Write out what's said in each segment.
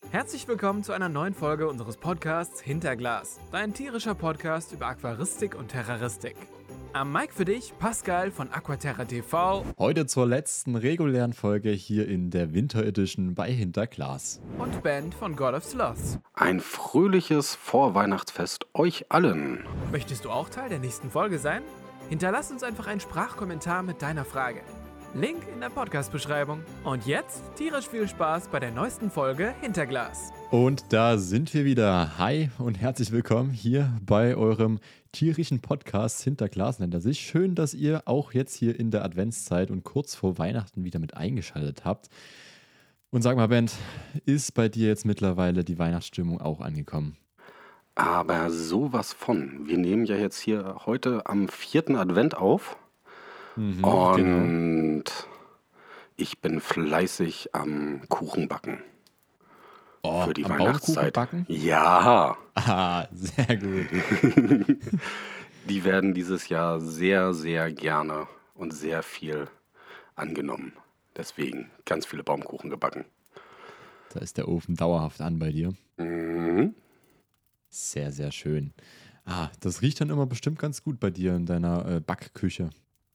Herzlich willkommen zu einer neuen Folge unseres Podcasts Hinterglas, dein tierischer Podcast über Aquaristik und Terroristik. Am Mic für dich Pascal von Aquaterra TV Heute zur letzten regulären Folge hier in der Winter Edition bei Hinterglas. und Ben von God of Sloths. Ein fröhliches Vorweihnachtsfest euch allen. Möchtest du auch Teil der nächsten Folge sein? Hinterlass uns einfach einen Sprachkommentar mit deiner Frage. Link in der Podcast-Beschreibung. Und jetzt tierisch viel Spaß bei der neuesten Folge Hinterglas. Und da sind wir wieder. Hi und herzlich willkommen hier bei eurem tierischen Podcast Hinterglas nennt er sich. Schön, dass ihr auch jetzt hier in der Adventszeit und kurz vor Weihnachten wieder mit eingeschaltet habt. Und sag mal, Ben, ist bei dir jetzt mittlerweile die Weihnachtsstimmung auch angekommen? Aber sowas von. Wir nehmen ja jetzt hier heute am 4. Advent auf. Genau. Und ich bin fleißig am Kuchenbacken Oh, für die am Weihnachtszeit. Baumkuchen backen? Ja, Ah, sehr gut. die werden dieses Jahr sehr, sehr gerne und sehr viel angenommen. Deswegen ganz viele Baumkuchen gebacken. Da ist der Ofen dauerhaft an bei dir. Mhm. Sehr, sehr schön. Ah, das riecht dann immer bestimmt ganz gut bei dir in deiner Backküche.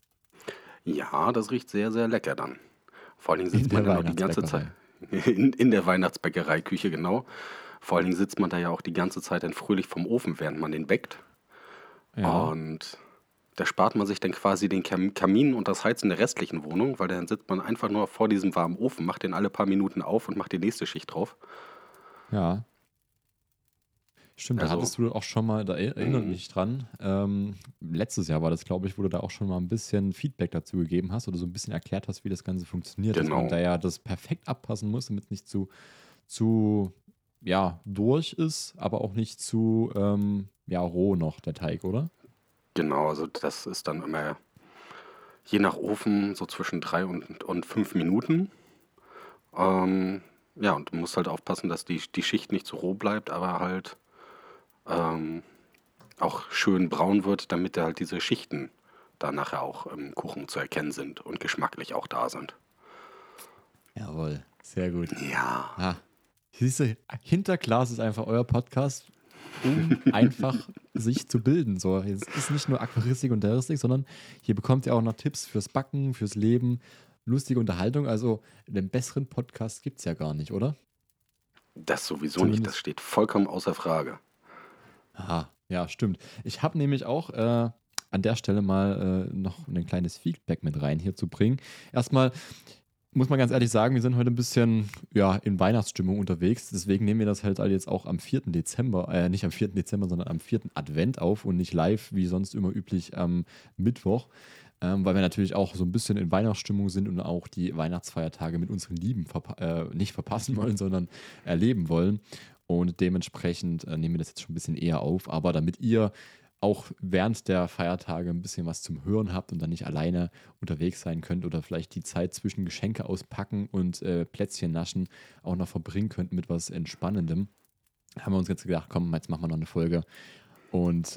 Ja, das riecht sehr, sehr lecker dann. Vor allen Dingen In sitzt der man ja noch die ganze Zeit Weihnachtsbäckerei. in der Weihnachtsbäckerei-Küche, genau. Vor allen Dingen sitzt man da ja auch die ganze Zeit dann fröhlich vom Ofen, während man den bäckt. Ja, Und da spart man sich dann quasi den Kamin und das Heizen der restlichen Wohnung, weil dann sitzt man einfach nur vor diesem warmen Ofen, macht den alle paar Minuten auf und macht die nächste Schicht drauf. ja. Stimmt, da Also, hattest du auch schon mal, da erinnert mich dran, letztes Jahr war das, glaube ich, wo du da auch schon mal ein bisschen Feedback dazu gegeben hast oder so ein bisschen erklärt hast, wie das Ganze funktioniert, dass man genau, da ja das perfekt abpassen muss, damit es nicht zu ja, durch ist, aber auch nicht zu ja, roh noch, der Teig, oder? genau. Also das ist dann immer je nach Ofen so zwischen 3 und 5 Minuten. Ja, und du musst halt aufpassen, dass die Schicht nicht zu roh bleibt, aber halt ähm, auch schön braun wird, damit da halt diese Schichten da nachher auch im Kuchen zu erkennen sind und geschmacklich auch da sind. Jawohl, sehr gut. Ja, Ah, siehst du, Hinterglas ist einfach euer Podcast, um einfach sich zu bilden. So, es ist nicht nur Aquaristik und Terroristik, sondern hier bekommt ihr auch noch Tipps fürs Backen, fürs Leben, lustige Unterhaltung. Also einen besseren Podcast gibt es ja gar nicht, oder? das sowieso nicht. Das Zumindest. steht vollkommen außer Frage. Aha, ja, stimmt. Ich habe nämlich auch an der Stelle mal noch ein kleines Feedback mit rein hier zu bringen. Erstmal muss man ganz ehrlich sagen, wir sind heute ein bisschen ja, in Weihnachtsstimmung unterwegs. Deswegen nehmen wir das halt jetzt auch am 4. Dezember, nicht am 4. Dezember, sondern am 4. Advent auf und nicht live, wie sonst immer üblich am Mittwoch. Weil wir natürlich auch so ein bisschen in Weihnachtsstimmung sind und auch die Weihnachtsfeiertage mit unseren Lieben nicht verpassen wollen, sondern erleben wollen. Und dementsprechend nehmen wir das jetzt schon ein bisschen eher auf. Aber damit ihr auch während der Feiertage ein bisschen was zum Hören habt und dann nicht alleine unterwegs sein könnt oder vielleicht die Zeit zwischen Geschenke auspacken und Plätzchen naschen auch noch verbringen könnt mit was Entspannendem, haben wir uns jetzt gedacht, komm, jetzt machen wir noch eine Folge. Und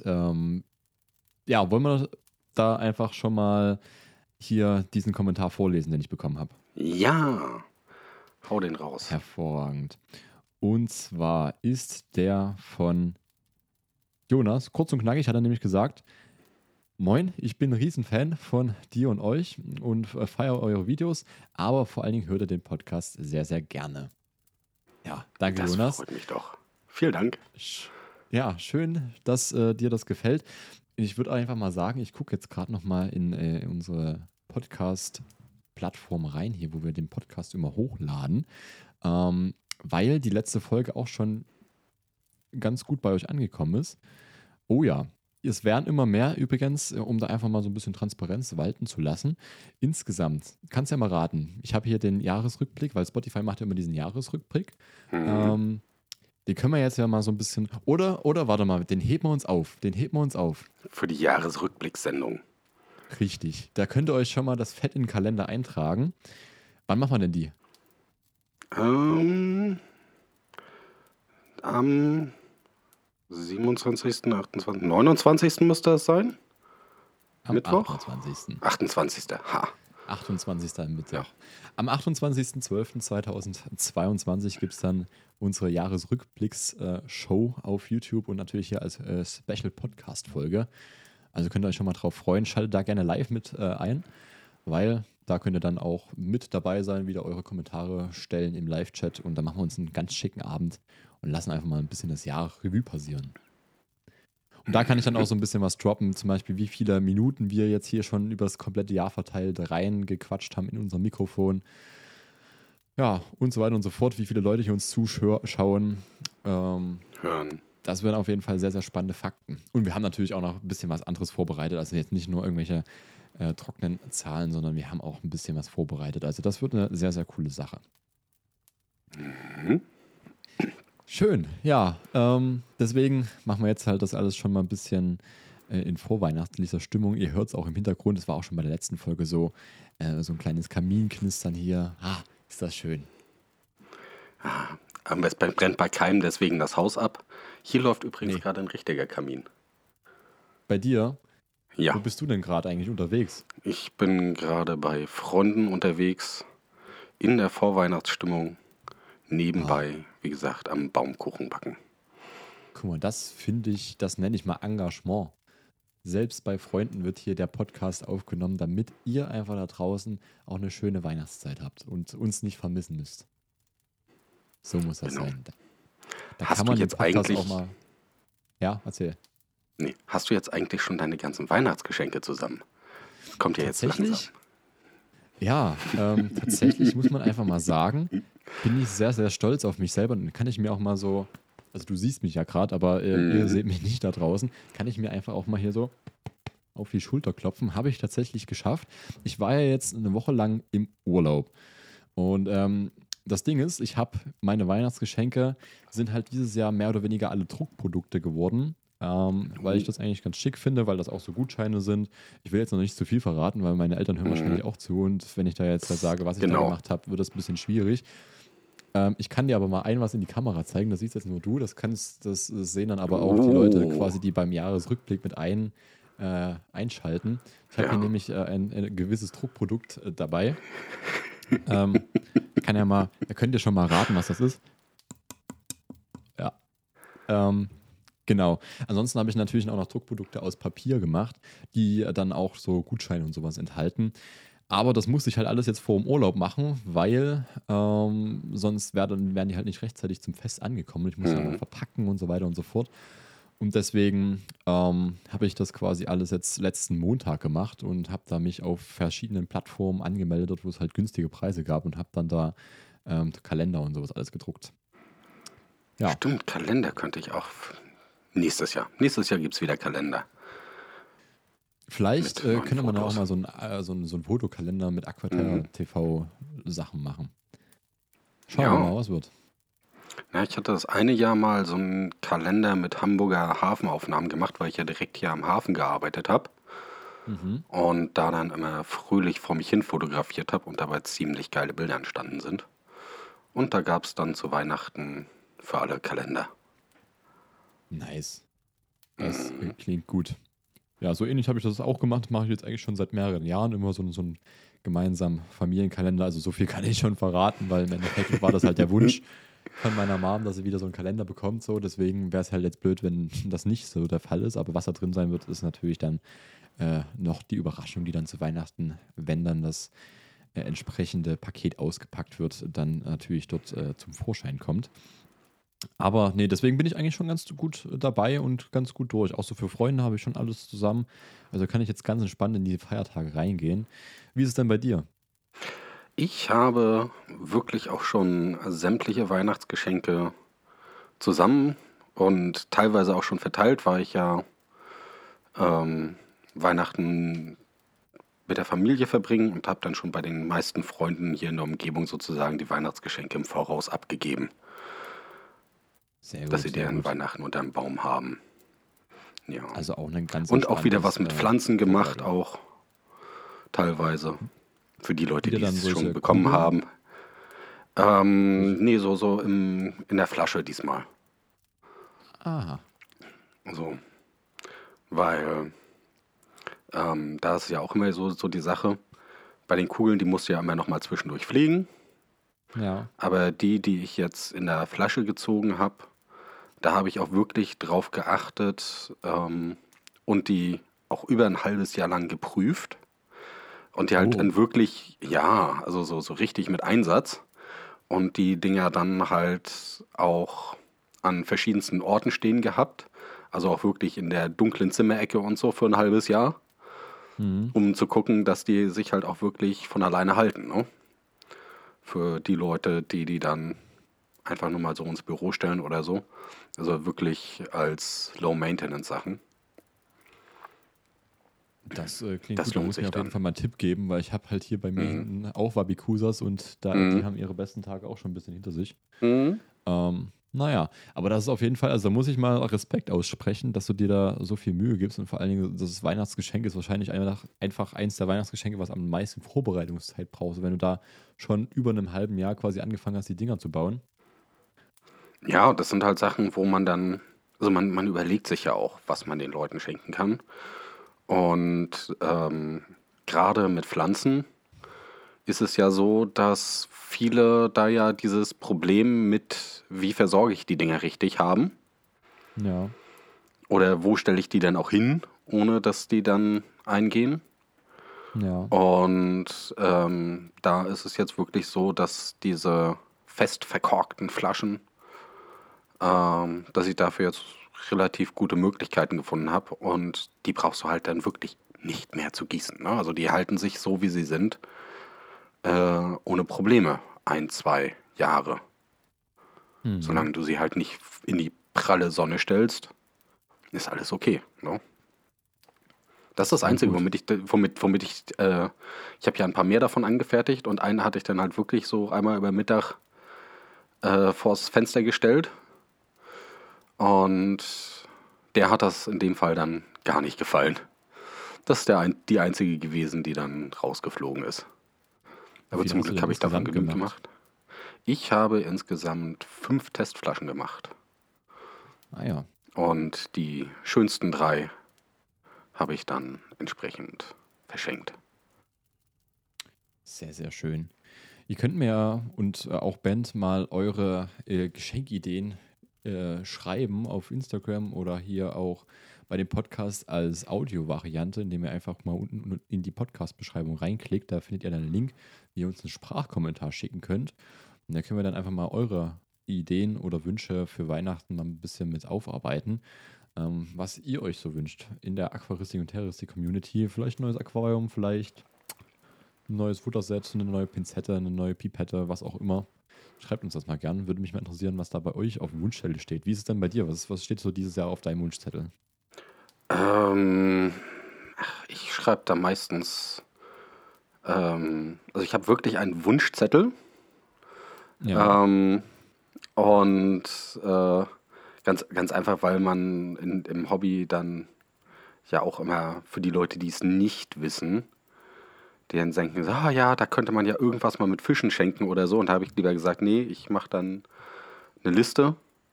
ja, wollen wir da einfach schon mal hier diesen Kommentar vorlesen, den ich bekommen habe? Ja, hau den raus. Hervorragend. Und zwar ist der von Jonas, kurz und knackig, hat er nämlich gesagt: Moin, ich bin ein Riesenfan von dir und euch und feiere eure Videos, aber vor allen Dingen hört ihr den Podcast sehr, sehr gerne. Ja, danke, Das Jonas. freut mich doch. Vielen Dank. Ja, schön, dass dir das gefällt. Ich würde einfach mal sagen, ich gucke jetzt gerade nochmal in unsere Podcast-Plattform rein, hier, wo wir den Podcast immer hochladen, weil die letzte Folge auch schon ganz gut bei euch angekommen ist. Oh ja, es werden immer mehr übrigens, um da einfach mal so ein bisschen Transparenz walten zu lassen. Insgesamt, kannst ja mal raten, ich habe hier den Jahresrückblick, weil Spotify macht ja immer diesen Jahresrückblick. Mhm. Den können wir jetzt ja mal so ein bisschen, oder warte mal, den heben wir uns auf, Für die Jahresrückblickssendung. Richtig, da könnt ihr euch schon mal das Fett in den Kalender eintragen. Wann machen wir denn die? Ähm, am 27., 28., 29. müsste das sein? Am Mittwoch? 28. 28. Ha. 28. Mittwoch. Ja. Am 28.12.2022 gibt es dann unsere Jahresrückblicks-Show auf YouTube und natürlich hier als Special-Podcast-Folge. Also könnt ihr euch schon mal drauf freuen. Schaltet da gerne live mit ein, weil da könnt ihr dann auch mit dabei sein, wieder eure Kommentare stellen im Live-Chat und dann machen wir uns einen ganz schicken Abend und lassen einfach mal ein bisschen das Jahr Revue passieren. Und da kann ich dann auch so ein bisschen was droppen, zum Beispiel wie viele Minuten wir jetzt hier schon über das komplette Jahr verteilt reingequatscht haben in unser Mikrofon. Ja, und so weiter und so fort, wie viele Leute hier uns zuschauen. Hören. Das wären auf jeden Fall sehr, sehr spannende Fakten. Und wir haben natürlich auch noch ein bisschen was anderes vorbereitet. Also jetzt nicht nur irgendwelche trockenen Zahlen, sondern wir haben auch ein bisschen was vorbereitet. Also das wird eine sehr, sehr coole Sache. Mhm. Schön, ja. Deswegen machen wir jetzt halt das alles schon mal ein bisschen in vorweihnachtlicher Stimmung. Ihr hört es auch im Hintergrund. Das war auch schon bei der letzten Folge so. So ein kleines Kaminknistern hier. Ist das schön. Aber es brennt bei keinem deswegen das Haus ab. Hier läuft übrigens gerade ein richtiger Kamin. Bei dir? Ja. Wo bist du denn gerade eigentlich unterwegs? Ich bin gerade bei Freunden unterwegs, in der Vorweihnachtsstimmung, nebenbei, wie gesagt, am Baumkuchen backen. Guck mal, das nenne ich mal Engagement. Selbst bei Freunden wird hier der Podcast aufgenommen, damit ihr einfach da draußen auch eine schöne Weihnachtszeit habt und uns nicht vermissen müsst. So muss das sein. Da Hast kann du man jetzt den Podcast eigentlich- auch mal... Ja, erzähl. Nee, hast du jetzt eigentlich schon deine ganzen Weihnachtsgeschenke zusammen? Kommt ja jetzt langsam. Tatsächlich? Ja, tatsächlich muss man einfach mal sagen, bin ich sehr, sehr stolz auf mich selber. Dann kann ich mir auch mal so, also du siehst mich ja gerade, aber ihr seht mich nicht da draußen, kann ich mir einfach auch mal hier so auf die Schulter klopfen. Habe ich tatsächlich geschafft. Ich war ja jetzt eine Woche lang im Urlaub. Und das Ding ist, meine Weihnachtsgeschenke sind halt dieses Jahr mehr oder weniger alle Druckprodukte geworden. Weil ich das eigentlich ganz schick finde, weil das auch so Gutscheine sind. Ich will jetzt noch nicht zu viel verraten, weil meine Eltern hören wahrscheinlich auch zu und wenn ich da jetzt sage, was ich da gemacht habe, wird das ein bisschen schwierig. Ich kann dir aber mal was in die Kamera zeigen, das siehst jetzt nur du, das sehen dann aber auch die Leute quasi, die beim Jahresrückblick mit einschalten. Ich habe hier nämlich ein gewisses Druckprodukt dabei. Da könnt ihr schon mal raten, was das ist. Ja. Genau. Ansonsten habe ich natürlich auch noch Druckprodukte aus Papier gemacht, die dann auch so Gutscheine und sowas enthalten. Aber das musste ich halt alles jetzt vor dem Urlaub machen, weil sonst wären die halt nicht rechtzeitig zum Fest angekommen. Ich musste dann noch verpacken und so weiter und so fort. Und deswegen habe ich das quasi alles jetzt letzten Montag gemacht und habe da mich auf verschiedenen Plattformen angemeldet, wo es halt günstige Preise gab und habe dann da Kalender und sowas alles gedruckt. Ja. Stimmt, Kalender könnte ich auch nächstes Jahr. Nächstes Jahr gibt es wieder Kalender. Vielleicht Mit neuen könnte man auch Fotos. mal so einen Fotokalender mit Aquaterra TV Sachen machen. Schauen Ja. wir mal, was wird. Ja, ich hatte das eine Jahr mal so einen Kalender mit Hamburger Hafenaufnahmen gemacht, weil ich ja direkt hier am Hafen gearbeitet habe. Und da dann immer fröhlich vor mich hin fotografiert habe und dabei ziemlich geile Bilder entstanden sind. Und da gab es dann zu Weihnachten für alle Kalender. Nice. Das klingt gut. Ja, so ähnlich habe ich das auch gemacht. Mache ich jetzt eigentlich schon seit mehreren Jahren. Immer so einen gemeinsamen Familienkalender. Also so viel kann ich schon verraten, weil im Endeffekt war das halt der Wunsch von meiner Mom, dass sie wieder so einen Kalender bekommt. So. Deswegen wäre es halt jetzt blöd, wenn das nicht so der Fall ist. Aber was da drin sein wird, ist natürlich dann noch die Überraschung, die dann zu Weihnachten, wenn dann das entsprechende Paket ausgepackt wird, dann natürlich dort zum Vorschein kommt. Aber nee, deswegen bin ich eigentlich schon ganz gut dabei und ganz gut durch. Auch so für Freunde habe ich schon alles zusammen. Also kann ich jetzt ganz entspannt in die Feiertage reingehen. Wie ist es denn bei dir? Ich habe wirklich auch schon sämtliche Weihnachtsgeschenke zusammen und teilweise auch schon verteilt, weil ich ja Weihnachten mit der Familie verbringen und habe dann schon bei den meisten Freunden hier in der Umgebung sozusagen die Weihnachtsgeschenke im Voraus abgegeben, Sehr gut. dass sie sehr deren gut. Weihnachten unterm Baum haben. Ja. Also auch ein ganz Und auch wieder was mit entspanntes, Pflanzen gemacht, Vorbereitung. auch teilweise. Für die Leute, Wieder die dann es solche schon bekommen Kugeln? haben. Nee, so in der Flasche diesmal. Aha. So. Weil da ist ja auch immer so die Sache, bei den Kugeln, die musst du ja immer noch mal zwischendurch pflegen. Ja. Aber die ich jetzt in der Flasche gezogen habe, da habe ich auch wirklich drauf geachtet und die auch über ein halbes Jahr lang geprüft. Und die halt Oh. dann wirklich, ja, also so richtig mit Einsatz. Und die Dinger dann halt auch an verschiedensten Orten stehen gehabt. Also auch wirklich in der dunklen Zimmerecke und so für ein halbes Jahr. Mhm. Um zu gucken, dass die sich halt auch wirklich von alleine halten. Ne? Für die Leute, die dann einfach nur mal so ins Büro stellen oder so. Also wirklich als Low-Maintenance-Sachen. Das klingt Das gut, da lohnt muss ich mir sich auf jeden dann. Fall mal einen Tipp geben, weil ich habe halt hier bei mir hinten auch Wabikusas und die Mhm. haben ihre besten Tage auch schon ein bisschen hinter sich. Mhm. Naja, aber das ist auf jeden Fall, also da muss ich mal Respekt aussprechen, dass du dir da so viel Mühe gibst und vor allen Dingen das Weihnachtsgeschenk ist wahrscheinlich einfach eins der Weihnachtsgeschenke, was am meisten Vorbereitungszeit brauchst, wenn du da schon über einem halben Jahr quasi angefangen hast, die Dinger zu bauen. Ja, das sind halt Sachen, wo man dann, also man überlegt sich ja auch, was man den Leuten schenken kann. Und gerade mit Pflanzen ist es ja so, dass viele da ja dieses Problem mit, wie versorge ich die Dinger richtig haben. Ja. Oder wo stelle ich die denn auch hin, ohne dass die dann eingehen. Ja. Und da ist es jetzt wirklich so, dass diese fest verkorkten Flaschen, dass ich dafür jetzt relativ gute Möglichkeiten gefunden habe. Und die brauchst du halt dann wirklich nicht mehr zu gießen. Ne? Also die halten sich so, wie sie sind, ohne Probleme 1, 2 Jahre. Mhm. Solange du sie halt nicht in die pralle Sonne stellst, ist alles okay. Ne? Das ist das Ja, Einzige, gut. womit ich habe ja ein paar mehr davon angefertigt und einen hatte ich dann halt wirklich so einmal über Mittag vors Fenster gestellt und der hat das in dem Fall dann gar nicht gefallen. Das ist die einzige gewesen, die dann rausgeflogen ist. Aber Wie viel zum hast du Glück denn habe ich davon insgesamt genügend gemacht? gemacht. Ich habe insgesamt 5 Testflaschen gemacht Ah ja. und die schönsten 3 habe ich dann entsprechend verschenkt. Sehr, sehr schön. Ihr könnt mir und auch Band mal eure Geschenkideen schreiben auf Instagram oder hier auch bei dem Podcast als Audio-Variante, indem ihr einfach mal unten in die Podcast-Beschreibung reinklickt. Da findet ihr dann einen Link, wie ihr uns einen Sprachkommentar schicken könnt. Und da können wir dann einfach mal eure Ideen oder Wünsche für Weihnachten mal ein bisschen mit aufarbeiten, was ihr euch so wünscht in der Aquaristik und Terroristik Community. Vielleicht ein neues Aquarium, vielleicht ein neues Futterset, eine neue Pinzette, eine neue Pipette, was auch immer. Schreibt uns das mal gern. Würde mich mal interessieren, was da bei euch auf dem Wunschzettel steht. Wie ist es denn bei dir? Was steht so dieses Jahr auf deinem Wunschzettel? Ich schreibe da meistens, also ich habe wirklich einen Wunschzettel Ja. und ganz einfach, weil man im Hobby dann ja auch immer für die Leute, die es nicht wissen, die dann denken, so, ah ja, da könnte man ja irgendwas mal mit Fischen schenken oder so. Und da habe ich lieber gesagt, nee, ich mache dann eine Liste.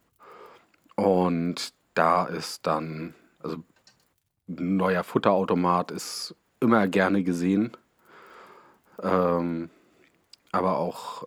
Und da ist dann, also ein neuer Futterautomat ist immer gerne gesehen. Aber auch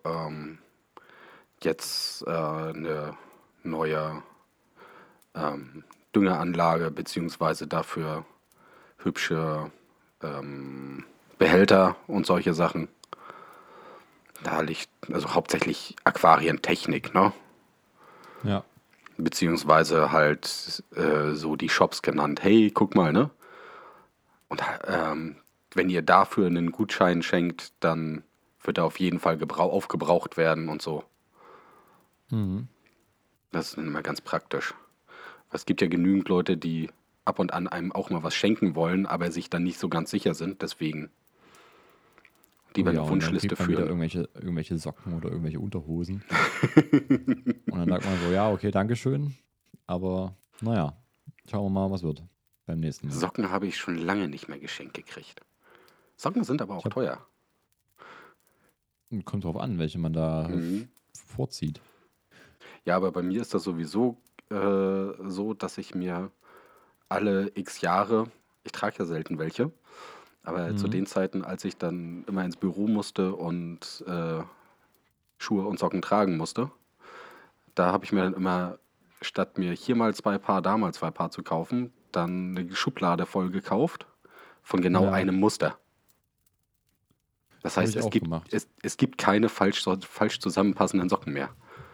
jetzt eine neue Düngeranlage beziehungsweise dafür hübsche Behälter und solche Sachen. Da liegt also hauptsächlich Aquarientechnik, ne? Ja. Beziehungsweise halt so die Shops genannt. Hey, guck mal, ne? Und wenn ihr dafür einen Gutschein schenkt, dann wird er auf jeden Fall aufgebraucht werden und so. Mhm. Das ist dann immer ganz praktisch. Es gibt ja genügend Leute, die ab und an einem auch mal was schenken wollen, aber sich dann nicht so ganz sicher sind. Deswegen lieber Oh ja, eine und dann Wunschliste kriegt man wieder führen. irgendwelche Socken oder irgendwelche Unterhosen. Und dann sagt man so, ja, okay, Dankeschön. Aber naja, schauen wir mal, was wird beim nächsten Mal. Socken habe ich schon lange nicht mehr geschenkt gekriegt. Socken sind aber auch hab- teuer. Kommt drauf an, welche man da Mhm. vorzieht. Ja, aber bei mir ist das sowieso so, dass ich mir alle x Jahre, ich trage ja selten welche, Aber zu Mhm. den Zeiten, als ich dann immer ins Büro musste und Schuhe und Socken tragen musste, da habe ich mir dann immer, statt mir hier mal 2 Paar, da mal 2 Paar zu kaufen, dann eine Schublade voll gekauft von genau Ja, einem Muster. Das habe heißt, ich es auch gibt, gemacht. es gibt keine falsch zusammenpassenden Socken mehr.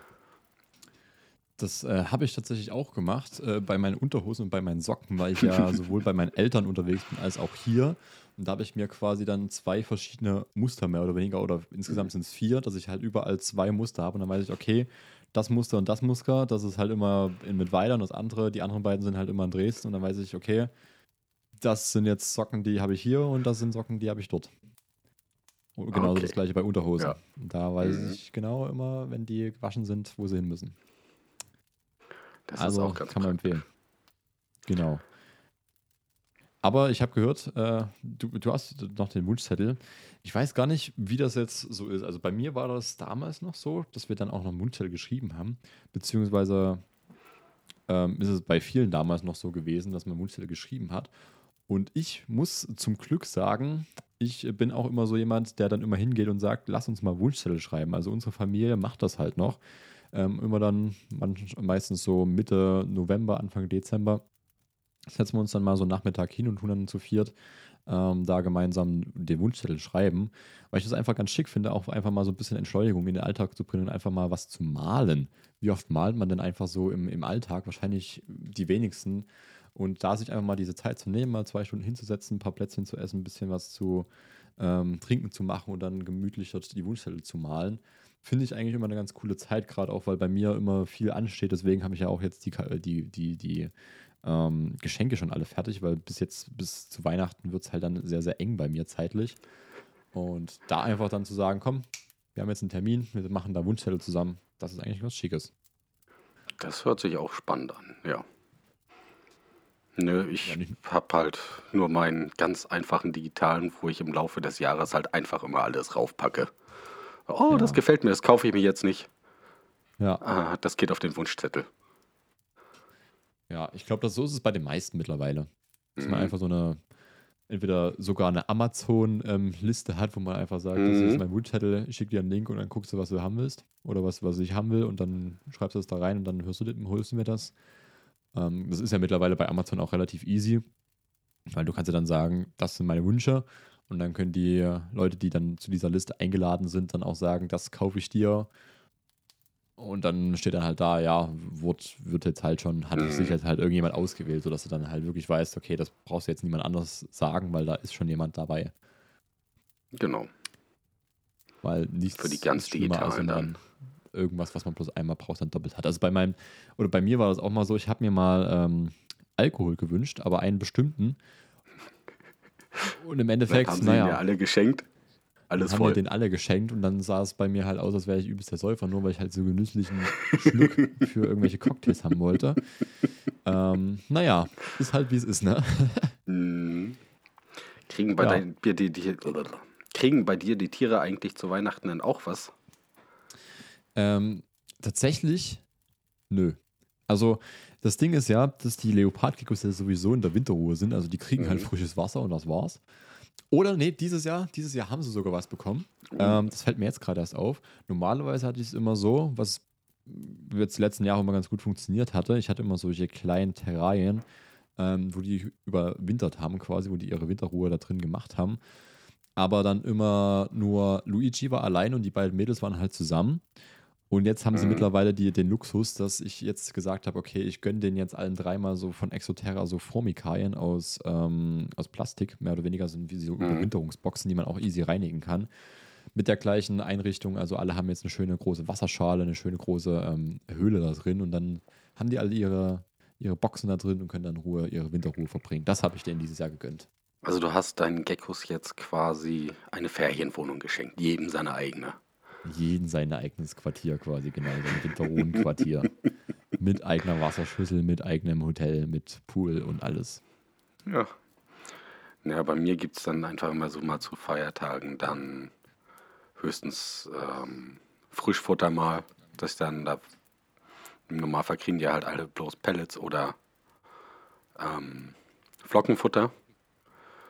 Das habe ich tatsächlich auch gemacht, bei meinen Unterhosen und bei meinen Socken, weil ich ja sowohl bei meinen Eltern unterwegs bin als auch hier. Und da habe ich mir quasi dann 2 verschiedene Muster mehr oder weniger, oder insgesamt sind es 4, dass ich halt überall 2 Muster habe. Und dann weiß ich, okay, das Muster und das Muster, das ist halt immer in Mittweida und das andere, die anderen beiden sind halt immer in Dresden. Und dann weiß ich, okay, das sind jetzt Socken, die habe ich hier und das sind Socken, die habe ich dort. Und genauso das Okay, gleiche bei Unterhosen. ja. Und da weiß Mhm. ich genau immer, wenn die gewaschen sind, wo sie hin müssen. Das ist auch Also ganz kann man praktisch. empfehlen. Genau. Aber ich habe gehört, du hast noch den Wunschzettel. Ich weiß gar nicht, wie das jetzt so ist. Also bei mir war das damals noch so, dass wir dann auch noch einen Wunschzettel geschrieben haben. Beziehungsweise ist es bei vielen damals noch so gewesen, dass man Wunschzettel geschrieben hat. Und ich muss zum Glück sagen, ich bin auch immer so jemand, der dann immer hingeht und sagt, lass uns mal Wunschzettel schreiben. Also unsere Familie macht das halt noch. Immer dann meistens so Mitte November, Anfang Dezember setzen wir uns dann mal so Nachmittag hin und tun dann zu viert da gemeinsam den Wunschzettel schreiben, weil ich das einfach ganz schick finde, auch einfach mal so ein bisschen Entschleunigung in den Alltag zu bringen und einfach mal was zu malen. Wie oft malt man denn einfach so im Alltag? Wahrscheinlich die wenigsten. Und da sich einfach mal diese Zeit zu nehmen, mal 2 Stunden hinzusetzen, ein paar Plätzchen zu essen, ein bisschen was zu trinken zu machen und dann gemütlich dort die Wunschzettel zu malen, finde ich eigentlich immer eine ganz coole Zeit, gerade auch, weil bei mir immer viel ansteht. Deswegen habe ich ja auch jetzt die Geschenke schon alle fertig, weil bis zu Weihnachten wird es halt dann sehr, sehr eng bei mir zeitlich. Und da einfach dann zu sagen, komm, wir haben jetzt einen Termin, wir machen da Wunschzettel zusammen, das ist eigentlich was Schickes. Das hört sich auch spannend an, ja. Nö, Ja, ich nicht, habe halt nur meinen ganz einfachen digitalen, wo ich im Laufe des Jahres halt einfach immer alles raufpacke. Oh, das ja, gefällt mir, das kaufe ich mir jetzt nicht. ja, Ah, das geht auf den Wunschzettel. ja, ich glaube, so ist es bei den meisten mittlerweile. Dass man Mhm. einfach entweder sogar eine Amazon-Liste hat, wo man einfach sagt, das ist Mhm. mein Wunschzettel, ich schicke dir einen Link und dann guckst du, was du haben willst. Oder was ich haben will und dann schreibst du das da rein und dann holst du mir das. Das ist ja mittlerweile bei Amazon auch relativ easy, weil du kannst ja dann sagen, das sind meine Wünsche und dann können die Leute, die dann zu dieser Liste eingeladen sind, dann auch sagen, das kaufe ich dir und dann steht dann halt da, ja, wird jetzt halt schon, hat sich Mhm. jetzt halt irgendjemand ausgewählt, sodass du dann halt wirklich weißt, okay, das brauchst du jetzt niemand anders sagen, weil da ist schon jemand dabei. Genau, Weil für die nichts ganz ist schlimmer, als wenn digitalen man dann. dann irgendwas, was man bloß einmal braucht, dann doppelt hat. Also bei mir war das auch mal so, ich habe mir mal Alkohol gewünscht, aber einen bestimmten. Und im Dann haben Endeffekt, sie ihn mir naja, alle geschenkt, dann alles haben mir voll. den alle geschenkt und dann sah es bei mir halt aus, als wäre ich übelst der Säufer, nur weil ich halt so genüsslichen Schluck für irgendwelche Cocktails haben wollte. Naja, ist halt wie es ist, ne? Mhm. Kriegen bei, Ja, dein, kriegen bei dir die Tiere eigentlich zu Weihnachten dann auch was? ähm, tatsächlich, nö. Also, das Ding ist ja, dass die Leopardgeckos ja sowieso in der Winterruhe sind, also die kriegen halt Mhm. frisches Wasser und das war's. Oder nee, dieses Jahr haben sie sogar was bekommen. Das fällt mir jetzt gerade erst auf. Normalerweise hatte ich es immer so, was jetzt die letzten Jahre immer ganz gut funktioniert hatte. Ich hatte immer solche kleinen Terrarien, wo die überwintert haben, quasi, wo die ihre Winterruhe da drin gemacht haben. Aber dann immer nur Luigi war allein und die beiden Mädels waren halt zusammen. Und jetzt haben sie Mhm. mittlerweile den Luxus, dass ich jetzt gesagt habe, okay, ich gönne denen jetzt allen dreimal so von Exoterra so Formikalien aus Plastik, mehr oder weniger sind wie so Mhm. Überwinterungsboxen, die man auch easy reinigen kann. Mit der gleichen Einrichtung, also alle haben jetzt eine schöne große Wasserschale, eine schöne große Höhle da drin und dann haben die alle ihre Boxen da drin und können dann in Ruhe ihre Winterruhe verbringen. Das habe ich denen dieses Jahr gegönnt. Also du hast deinen Geckos jetzt quasi eine Ferienwohnung geschenkt, jedem seine eigene. Jeden sein eigenes Quartier quasi, genau, sein Winterruhenquartier. Mit eigener Wasserschüssel, mit eigenem Hotel, mit Pool und alles. Ja. Ja, bei mir gibt es dann einfach immer so mal zu Feiertagen dann höchstens Frischfutter mal, dass ich dann da im Normalfall kriegen die halt alle bloß Pellets oder Flockenfutter.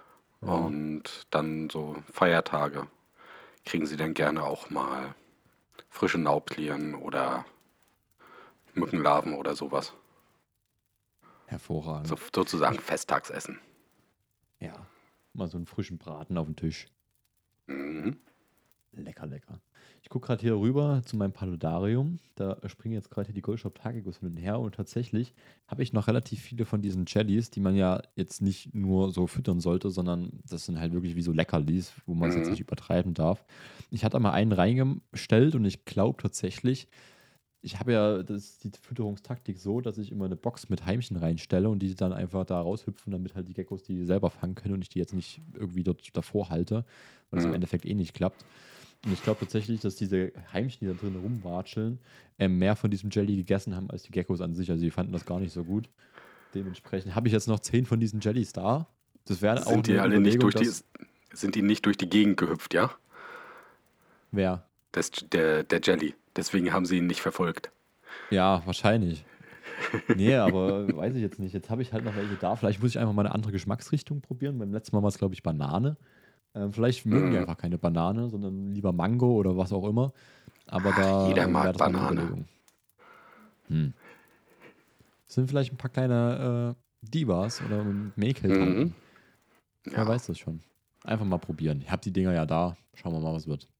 Und dann so Feiertage kriegen sie dann gerne auch mal frische Naupflieren oder Mückenlarven oder sowas. Hervorragend. Sozusagen Festtagsessen. Ja, mal so einen frischen Braten auf den Tisch. Mhm. Lecker, lecker. Ich gucke gerade hier rüber zu meinem Paludarium. Da springen jetzt gerade hier die Goldshop Tagegos hin und her. Und tatsächlich habe ich noch relativ viele von diesen Jellies, die man ja jetzt nicht nur so füttern sollte, sondern das sind halt wirklich wie so Leckerlis, wo man es jetzt nicht übertreiben darf. Ich hatte mal einen reingestellt und ich glaube tatsächlich, ich habe ja die Fütterungstaktik so, dass ich immer eine Box mit Heimchen reinstelle und die dann einfach da raushüpfen, damit halt die Geckos die selber fangen können und ich die jetzt nicht irgendwie dort davor halte, weil das im Endeffekt eh nicht klappt. Und ich glaube tatsächlich, dass diese Heimchen, die da drin rumwatscheln, mehr von diesem Jelly gegessen haben als die Geckos an sich. Also die fanden das gar nicht so gut. Dementsprechend habe ich jetzt noch 10 von diesen Jellies da. Das wäre auch Sind die eine alle nicht Überlegung, sind die nicht durch die Gegend gehüpft, ja? Wer? Der Jelly. Deswegen haben sie ihn nicht verfolgt. Ja, wahrscheinlich. Nee, aber weiß ich jetzt nicht. Jetzt habe ich halt noch welche da. Vielleicht muss ich einfach mal eine andere Geschmacksrichtung probieren. Beim letzten Mal war es, glaube ich, Banane. Vielleicht mögen die einfach keine Banane, sondern lieber Mango oder was auch immer. Aber da Jeder mag wäre das mal eine Banane. Überlegung. Das sind vielleicht ein paar kleine Divas oder Mäkeltanten. Wer Ja. weiß das schon. Einfach mal probieren. Ich habe die Dinger ja da. Schauen wir mal, was wird.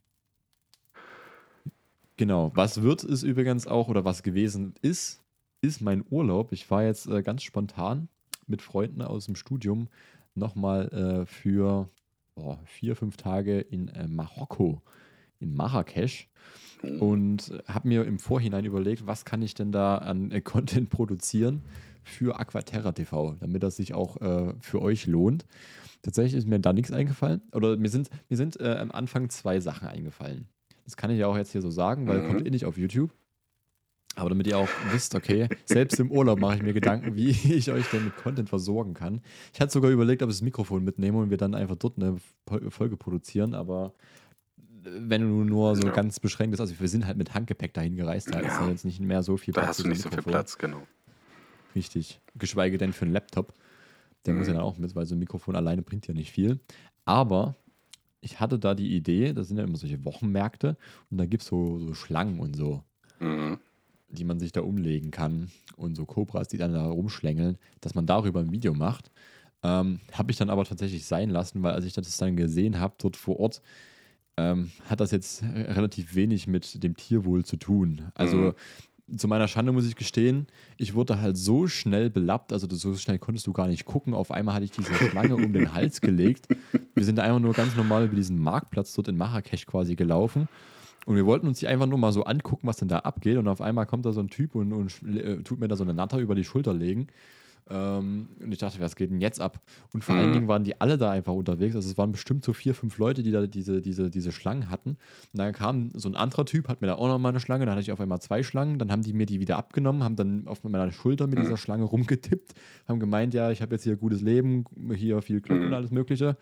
Genau. Was wird ist übrigens auch, oder was gewesen ist mein Urlaub. Ich war jetzt ganz spontan mit Freunden aus dem Studium nochmal für 4-5 Tage in Marokko, in Marrakesch. Und habe mir im Vorhinein überlegt, was kann ich denn da an Content produzieren für Aquaterra TV, damit das sich auch für euch lohnt. Tatsächlich ist mir da nichts eingefallen. Oder mir sind am Anfang 2 Sachen eingefallen. Das kann ich ja auch jetzt hier so sagen, weil kommt eh nicht auf YouTube. Aber damit ihr auch wisst, okay, selbst im Urlaub mache ich mir Gedanken, wie ich euch denn mit Content versorgen kann. Ich hatte sogar überlegt, ob ich das Mikrofon mitnehme und wir dann einfach dort eine Folge produzieren, aber wenn du nur so ganz beschränkt ist, also wir sind halt mit Handgepäck dahin gereist, da ist ja jetzt nicht mehr so viel Platz. Da hast du nicht so viel Platz, genau. Richtig. Geschweige denn für einen Laptop. Der muss ja dann auch mit, weil so ein Mikrofon alleine bringt ja nicht viel. Aber ich hatte da die Idee, das sind ja immer solche Wochenmärkte und da gibt es so Schlangen und so, die man sich da umlegen kann und so Kobras, die dann da rumschlängeln, dass man darüber ein Video macht. Habe ich dann aber tatsächlich sein lassen, weil als ich das dann gesehen habe, dort vor Ort, hat das jetzt relativ wenig mit dem Tierwohl zu tun. Also zu meiner Schande muss ich gestehen, ich wurde halt so schnell belappt, also so schnell konntest du gar nicht gucken. Auf einmal hatte ich diese Schlange um den Hals gelegt. Wir sind einfach nur ganz normal über diesen Marktplatz dort in Marrakesch quasi gelaufen. Und wir wollten uns die einfach nur mal so angucken, was denn da abgeht. Und auf einmal kommt da so ein Typ und tut mir da so eine Natter über die Schulter legen. Und ich dachte, was geht denn jetzt ab? Und vor allen Dingen waren die alle da einfach unterwegs. Also es waren bestimmt so 4-5 Leute, die da diese Schlangen hatten. Und dann kam so ein anderer Typ, hat mir da auch nochmal eine Schlange. Dann hatte ich auf einmal 2 Schlangen. Dann haben die mir die wieder abgenommen, haben dann auf meiner Schulter mit dieser Schlange rumgetippt, haben gemeint, ja, ich habe jetzt hier gutes Leben, hier viel Glück und alles Mögliche.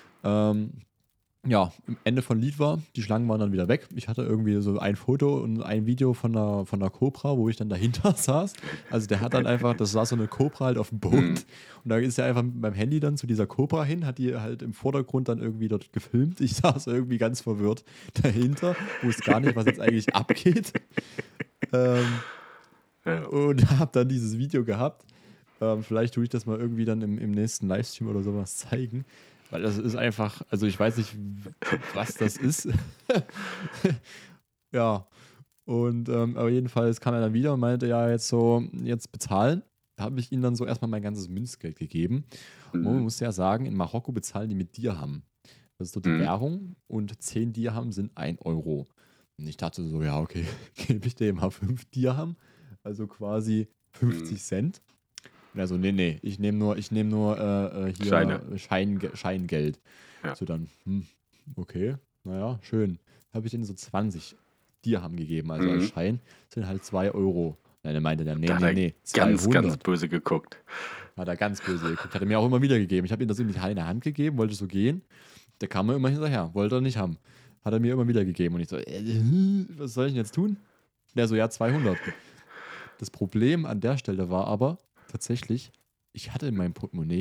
Ja, am Ende von Lied war, die Schlangen waren dann wieder weg. Ich hatte irgendwie so ein Foto und ein Video von einer Kobra, wo ich dann dahinter saß. Also der hat dann einfach, das saß so eine Kobra halt auf dem Boden. Und da ist er einfach mit meinem Handy dann zu dieser Kobra hin, hat die halt im Vordergrund dann irgendwie dort gefilmt. Ich saß irgendwie ganz verwirrt dahinter, wusste gar nicht, was jetzt eigentlich abgeht. Und habe dann dieses Video gehabt. Vielleicht tue ich das mal irgendwie dann im nächsten Livestream oder sowas zeigen. Weil das ist einfach, also ich weiß nicht, was das ist. Ja, und aber jedenfalls kam er dann wieder und meinte, ja, jetzt bezahlen. Da habe ich ihm dann so erstmal mein ganzes Münzgeld gegeben. Und man muss ja sagen, in Marokko bezahlen die mit Dirham. Das ist so die Währung und 10 Dirham sind 1 Euro. Und ich dachte so, ja, okay, gebe ich dem mal 5 Dirham, also quasi 50 Cent. Also nee, ich nehme nur hier Scheingeld. Ja. So dann, okay, naja, schön. Habe ich denen so 20 Dirham gegeben, also als Schein sind halt 2 Euro. Nein, er meinte dann, nee, 200. Ganz böse geguckt. Hat er ganz böse geguckt. Hat er mir auch immer wieder gegeben. Ich habe ihm das in die Hand gegeben, wollte so gehen. Der kam mir immer hinterher, wollte er nicht haben. Hat er mir immer wieder gegeben. Und ich so, was soll ich denn jetzt tun? Der so, ja, 200. Das Problem an der Stelle war aber, tatsächlich, ich hatte in meinem Portemonnaie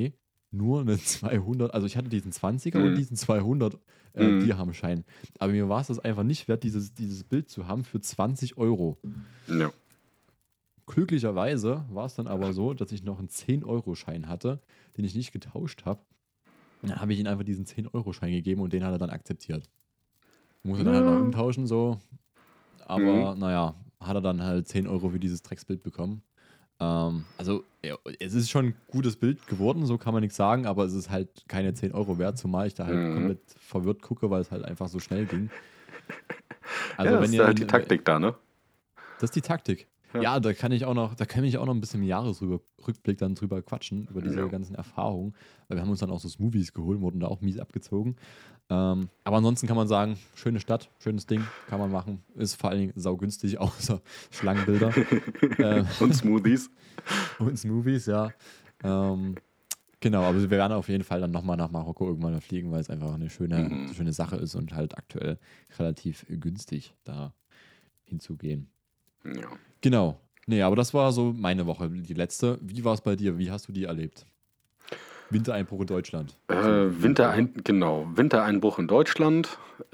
nur einen 200, also ich hatte diesen 20er und diesen 200 Dirhamschein. Aber mir war es das einfach nicht wert, dieses Bild zu haben für 20 €. Ja. Glücklicherweise war es dann aber so, dass ich noch einen 10-Euro-Schein hatte, den ich nicht getauscht habe. Und dann habe ich ihm einfach diesen 10-Euro-Schein gegeben und den hat er dann akzeptiert. Musste dann halt noch umtauschen, so. Aber naja, hat er dann halt 10 € für dieses Drecksbild bekommen. Also, ja, es ist schon ein gutes Bild geworden, so kann man nichts sagen, aber es ist halt keine 10 € wert, zumal ich da halt komplett verwirrt gucke, weil es halt einfach so schnell ging. Also, Ja, das wenn ist ihr halt die Taktik da, ne? Das ist die Taktik. Ja, da kann ich auch noch ein bisschen im Jahresrückblick dann drüber quatschen, über diese ganzen Erfahrungen. Weil wir haben uns dann auch so Smoothies geholt, wurden da auch mies abgezogen. Aber ansonsten kann man sagen, schöne Stadt, schönes Ding, kann man machen. Ist vor allen Dingen saugünstig, außer Schlangenbilder. Und Smoothies. Und Smoothies, ja. Genau, aber wir werden auf jeden Fall dann nochmal nach Marokko irgendwann mal fliegen, weil es einfach eine schöne Sache ist und halt aktuell relativ günstig da hinzugehen. Ja. Genau. Nee, aber das war so meine Woche, die letzte. Wie war es bei dir? Wie hast du die erlebt? Wintereinbruch in Deutschland. Wintereinbruch in Deutschland.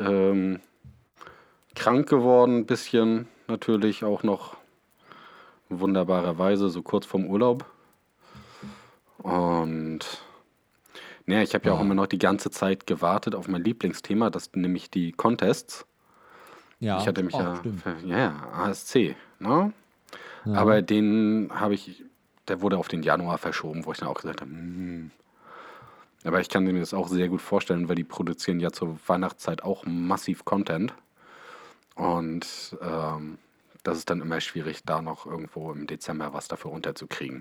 Krank geworden ein bisschen, natürlich auch noch wunderbarerweise, so kurz vorm Urlaub. Und naja, ich habe ja auch immer noch die ganze Zeit gewartet auf mein Lieblingsthema, das sind nämlich die Contests. Ja, Ich hatte mich stimmt. ASC, ne? Ja. Aber der wurde auf den Januar verschoben, wo ich dann auch gesagt habe, Aber ich kann mir das auch sehr gut vorstellen, weil die produzieren ja zur Weihnachtszeit auch massiv Content. Und das ist dann immer schwierig, da noch irgendwo im Dezember was dafür unterzukriegen.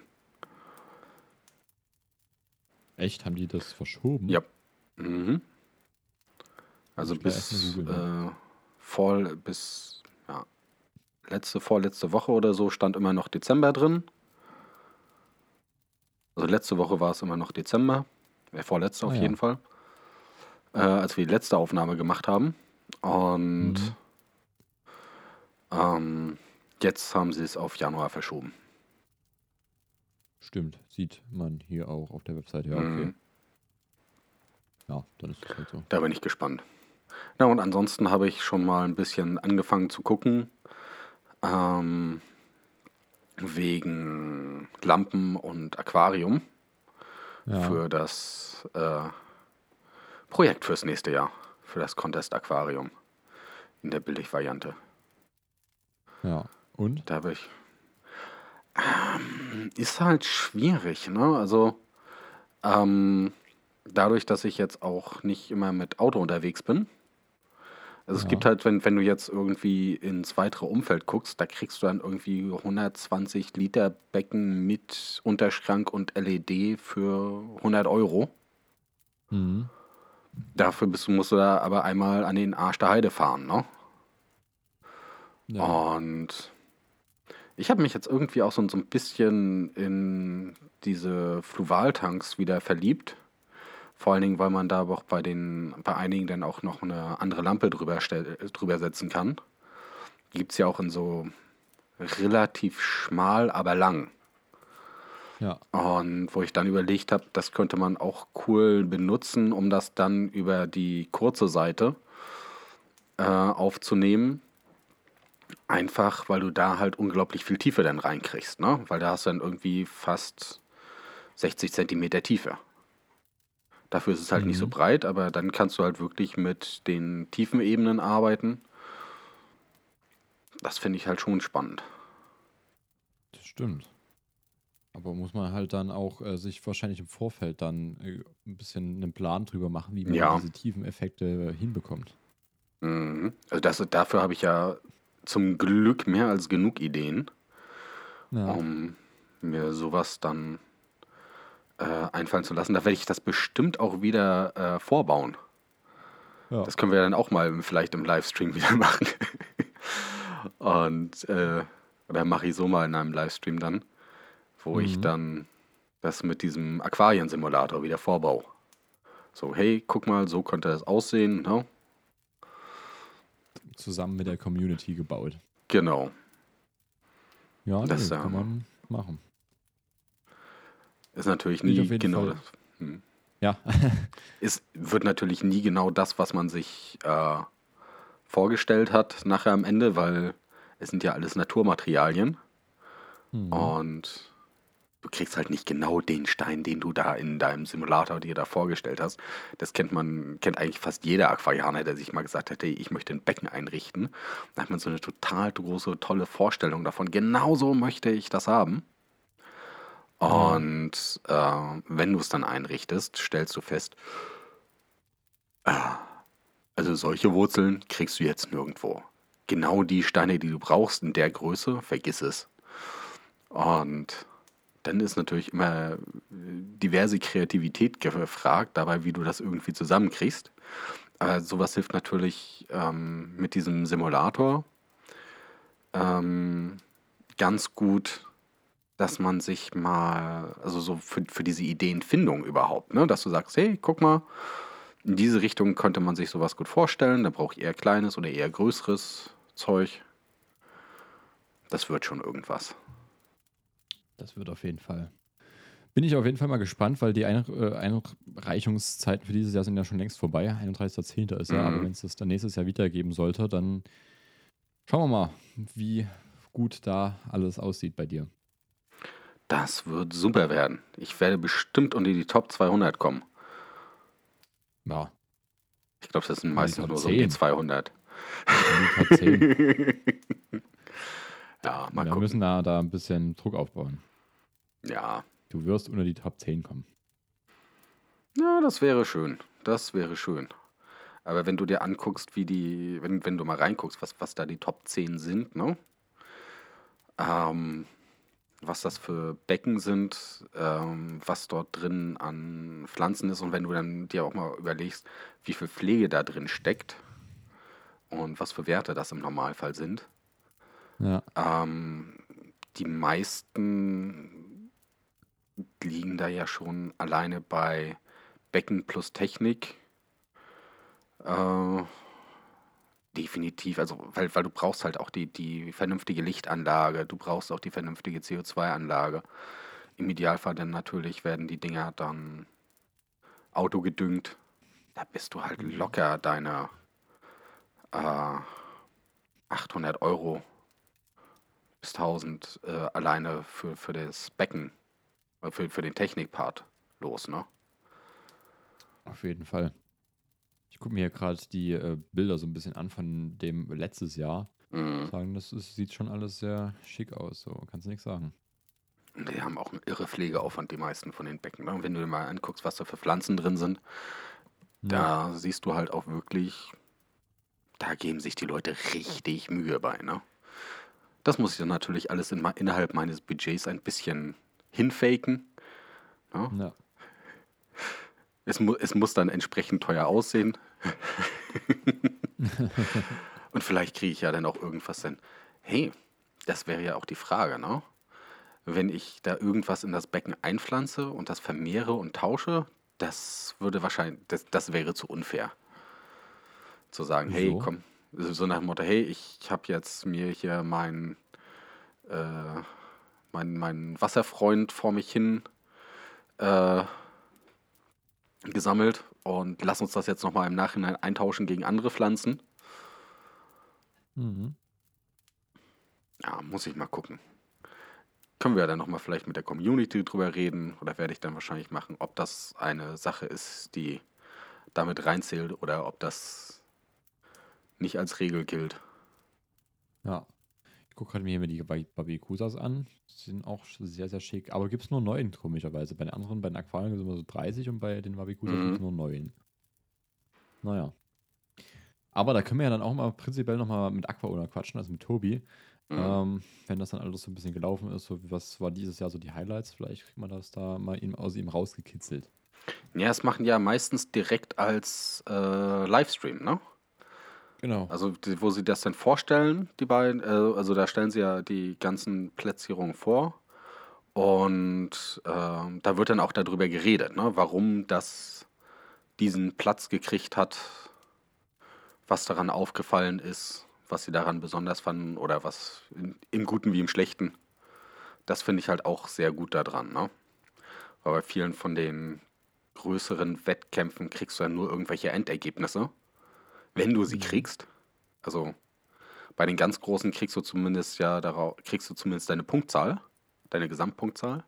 Echt? Haben die das verschoben? Ja. Mhm. Also Ich will erst mal googeln. bis vorletzte Woche oder so stand immer noch Dezember drin. Also letzte Woche war es immer noch Dezember. Vorletzte auf jeden Fall. Als wir die letzte Aufnahme gemacht haben. Und jetzt haben sie es auf Januar verschoben. Stimmt, sieht man hier auch auf der Website. Ja, okay. Ja, dann ist es halt so. Da bin ich gespannt. Na, und ansonsten habe ich schon mal ein bisschen angefangen zu gucken. Wegen Lampen und Aquarium. Ja. Für das Projekt fürs nächste Jahr. Für das Contest Aquarium. In der Billigvariante. Ja, und? Da habe ich. Ist halt schwierig, ne? Also, dadurch, dass ich jetzt auch nicht immer mit Auto unterwegs bin. Also es gibt halt, wenn du jetzt irgendwie ins weitere Umfeld guckst, da kriegst du dann irgendwie 120 Liter Becken mit Unterschrank und LED für 100 €. Dafür musst du da aber einmal an den Arsch der Heide fahren, ne? Ja. Und ich habe mich jetzt irgendwie auch so ein bisschen in diese Fluvaltanks wieder verliebt. Vor allen Dingen, weil man da aber auch bei einigen dann auch noch eine andere Lampe drüber setzen kann. Die gibt es ja auch in so relativ schmal, aber lang. Ja. Und wo ich dann überlegt habe, das könnte man auch cool benutzen, um das dann über die kurze Seite aufzunehmen. Einfach, weil du da halt unglaublich viel Tiefe dann reinkriegst, ne? Weil da hast du dann irgendwie fast 60 Zentimeter Tiefe. Dafür ist es halt nicht so breit, aber dann kannst du halt wirklich mit den tiefen Ebenen arbeiten. Das finde ich halt schon spannend. Das stimmt. Aber muss man halt dann auch sich wahrscheinlich im Vorfeld dann ein bisschen einen Plan drüber machen, wie man diese tiefen Effekte hinbekommt. Also dafür habe ich ja zum Glück mehr als genug Ideen, um mir sowas dann einfallen zu lassen. Da werde ich das bestimmt auch wieder vorbauen. Ja. Das können wir dann auch mal vielleicht im Livestream wieder machen. Und oder mache ich so mal in einem Livestream dann, wo ich dann das mit diesem Aquariensimulator wieder vorbaue. So, hey, guck mal, so könnte das aussehen, ne? Zusammen mit der Community gebaut. Genau. Ja, das kann man machen. Ist natürlich nie genau das. Ja, Wird natürlich nie genau das, was man sich vorgestellt hat, nachher am Ende, weil es sind ja alles Naturmaterialien und du kriegst halt nicht genau den Stein, den du da in deinem Simulator dir da vorgestellt hast. Das kennt eigentlich fast jeder Aquarianer, der sich mal gesagt hat, hey, ich möchte ein Becken einrichten. Da hat man so eine total große, tolle Vorstellung davon. Genauso möchte ich das haben. Und wenn du es dann einrichtest, stellst du fest, also solche Wurzeln kriegst du jetzt nirgendwo. Genau die Steine, die du brauchst in der Größe, vergiss es. Und dann ist natürlich immer diverse Kreativität gefragt, dabei, wie du das irgendwie zusammenkriegst. Aber sowas hilft natürlich mit diesem Simulator ganz gut, dass man sich mal, also so für diese Ideenfindung überhaupt, ne? Dass du sagst, hey, guck mal, in diese Richtung könnte man sich sowas gut vorstellen, da brauche ich eher kleines oder eher größeres Zeug. Das wird schon irgendwas. das wird auf jeden Fall. Bin ich auf jeden Fall mal gespannt, weil die Einreichungszeiten für dieses Jahr sind ja schon längst vorbei. 31.10. ist ja, aber wenn es das dann nächstes Jahr wieder geben sollte, dann schauen wir mal, wie gut da alles aussieht bei dir. Das wird super werden. Ich werde bestimmt unter die Top 200 kommen. Ja, Ich glaube, das sind meistens Top nur so um die 10. 200. die Top 10. Ja, mal Wir gucken. müssen da ein bisschen Druck aufbauen. Ja. Du wirst unter die Top 10 kommen. Ja, das wäre schön. Das wäre schön. Aber wenn du dir anguckst, wenn du mal reinguckst, was da die Top 10 sind, ne? Was das für Becken sind, was dort drin an Pflanzen ist und wenn du dann dir auch mal überlegst, wie viel Pflege da drin steckt und was für Werte das im Normalfall sind. Ja, Die meisten liegen da ja schon alleine bei Becken plus Technik. Definitiv, also weil du brauchst halt auch die vernünftige Lichtanlage, du brauchst auch die vernünftige CO2-Anlage. Im Idealfall dann natürlich werden die Dinger dann autogedüngt. Da bist du halt locker deine 800 Euro bis 1000 alleine für das Becken, für den Technikpart los, ne? auf jeden Fall. Ich gucke mir hier gerade die Bilder so ein bisschen an von dem letztes Jahr. Sagen, sieht schon alles sehr schick aus, so kannst du nichts sagen. Die haben auch einen irre Pflegeaufwand, die meisten von den Becken. Ne? Und wenn du dir mal anguckst, was da für Pflanzen drin sind, da siehst du halt auch wirklich, da geben sich die Leute richtig Mühe bei. Ne? Das muss ich dann natürlich alles innerhalb meines Budgets ein bisschen hinfaken. Ne? Ja. Es muss dann entsprechend teuer aussehen. Und vielleicht kriege ich ja dann auch irgendwas dann. Hey, das wäre ja auch die Frage, ne? Wenn ich da irgendwas in das Becken einpflanze und das vermehre und tausche, das wäre zu unfair. Zu sagen, hey, Wieso? komm, so nach dem Motto, hey, ich habe jetzt mir hier meinen Wasserfreund vor mich hin gesammelt und lass uns das jetzt nochmal im Nachhinein eintauschen gegen andere Pflanzen. Mhm. Ja, muss ich mal gucken. Können wir dann nochmal vielleicht mit der Community drüber reden oder werde ich dann wahrscheinlich machen, ob das eine Sache ist, die damit reinzählt oder ob das nicht als Regel gilt. Ja. Ich gucke gerade mir die Babikusas an. Die sind auch sehr, sehr schick. Aber gibt es nur 9, komischerweise. Bei den anderen, bei den Aquarien sind immer so 30 und bei den Babikusas gibt es nur 9. Naja. Aber da können wir ja dann auch mal prinzipiell nochmal mit Aquaona quatschen, also mit Tobi. Wenn das dann alles so ein bisschen gelaufen ist, so was war dieses Jahr so die Highlights, vielleicht kriegt man das da mal aus ihm rausgekitzelt. Ja, es machen ja meistens direkt als Livestream, ne? Genau. Also, wo sie das dann vorstellen, die beiden, also da stellen sie ja die ganzen Platzierungen vor und da wird dann auch darüber geredet, ne? Warum das diesen Platz gekriegt hat, was daran aufgefallen ist, was sie daran besonders fanden oder was im Guten wie im Schlechten. Das finde ich halt auch sehr gut daran, ne? Weil bei vielen von den größeren Wettkämpfen kriegst du ja nur irgendwelche Endergebnisse, wenn du sie kriegst. Also bei den ganz großen kriegst du zumindest deine Punktzahl, deine Gesamtpunktzahl.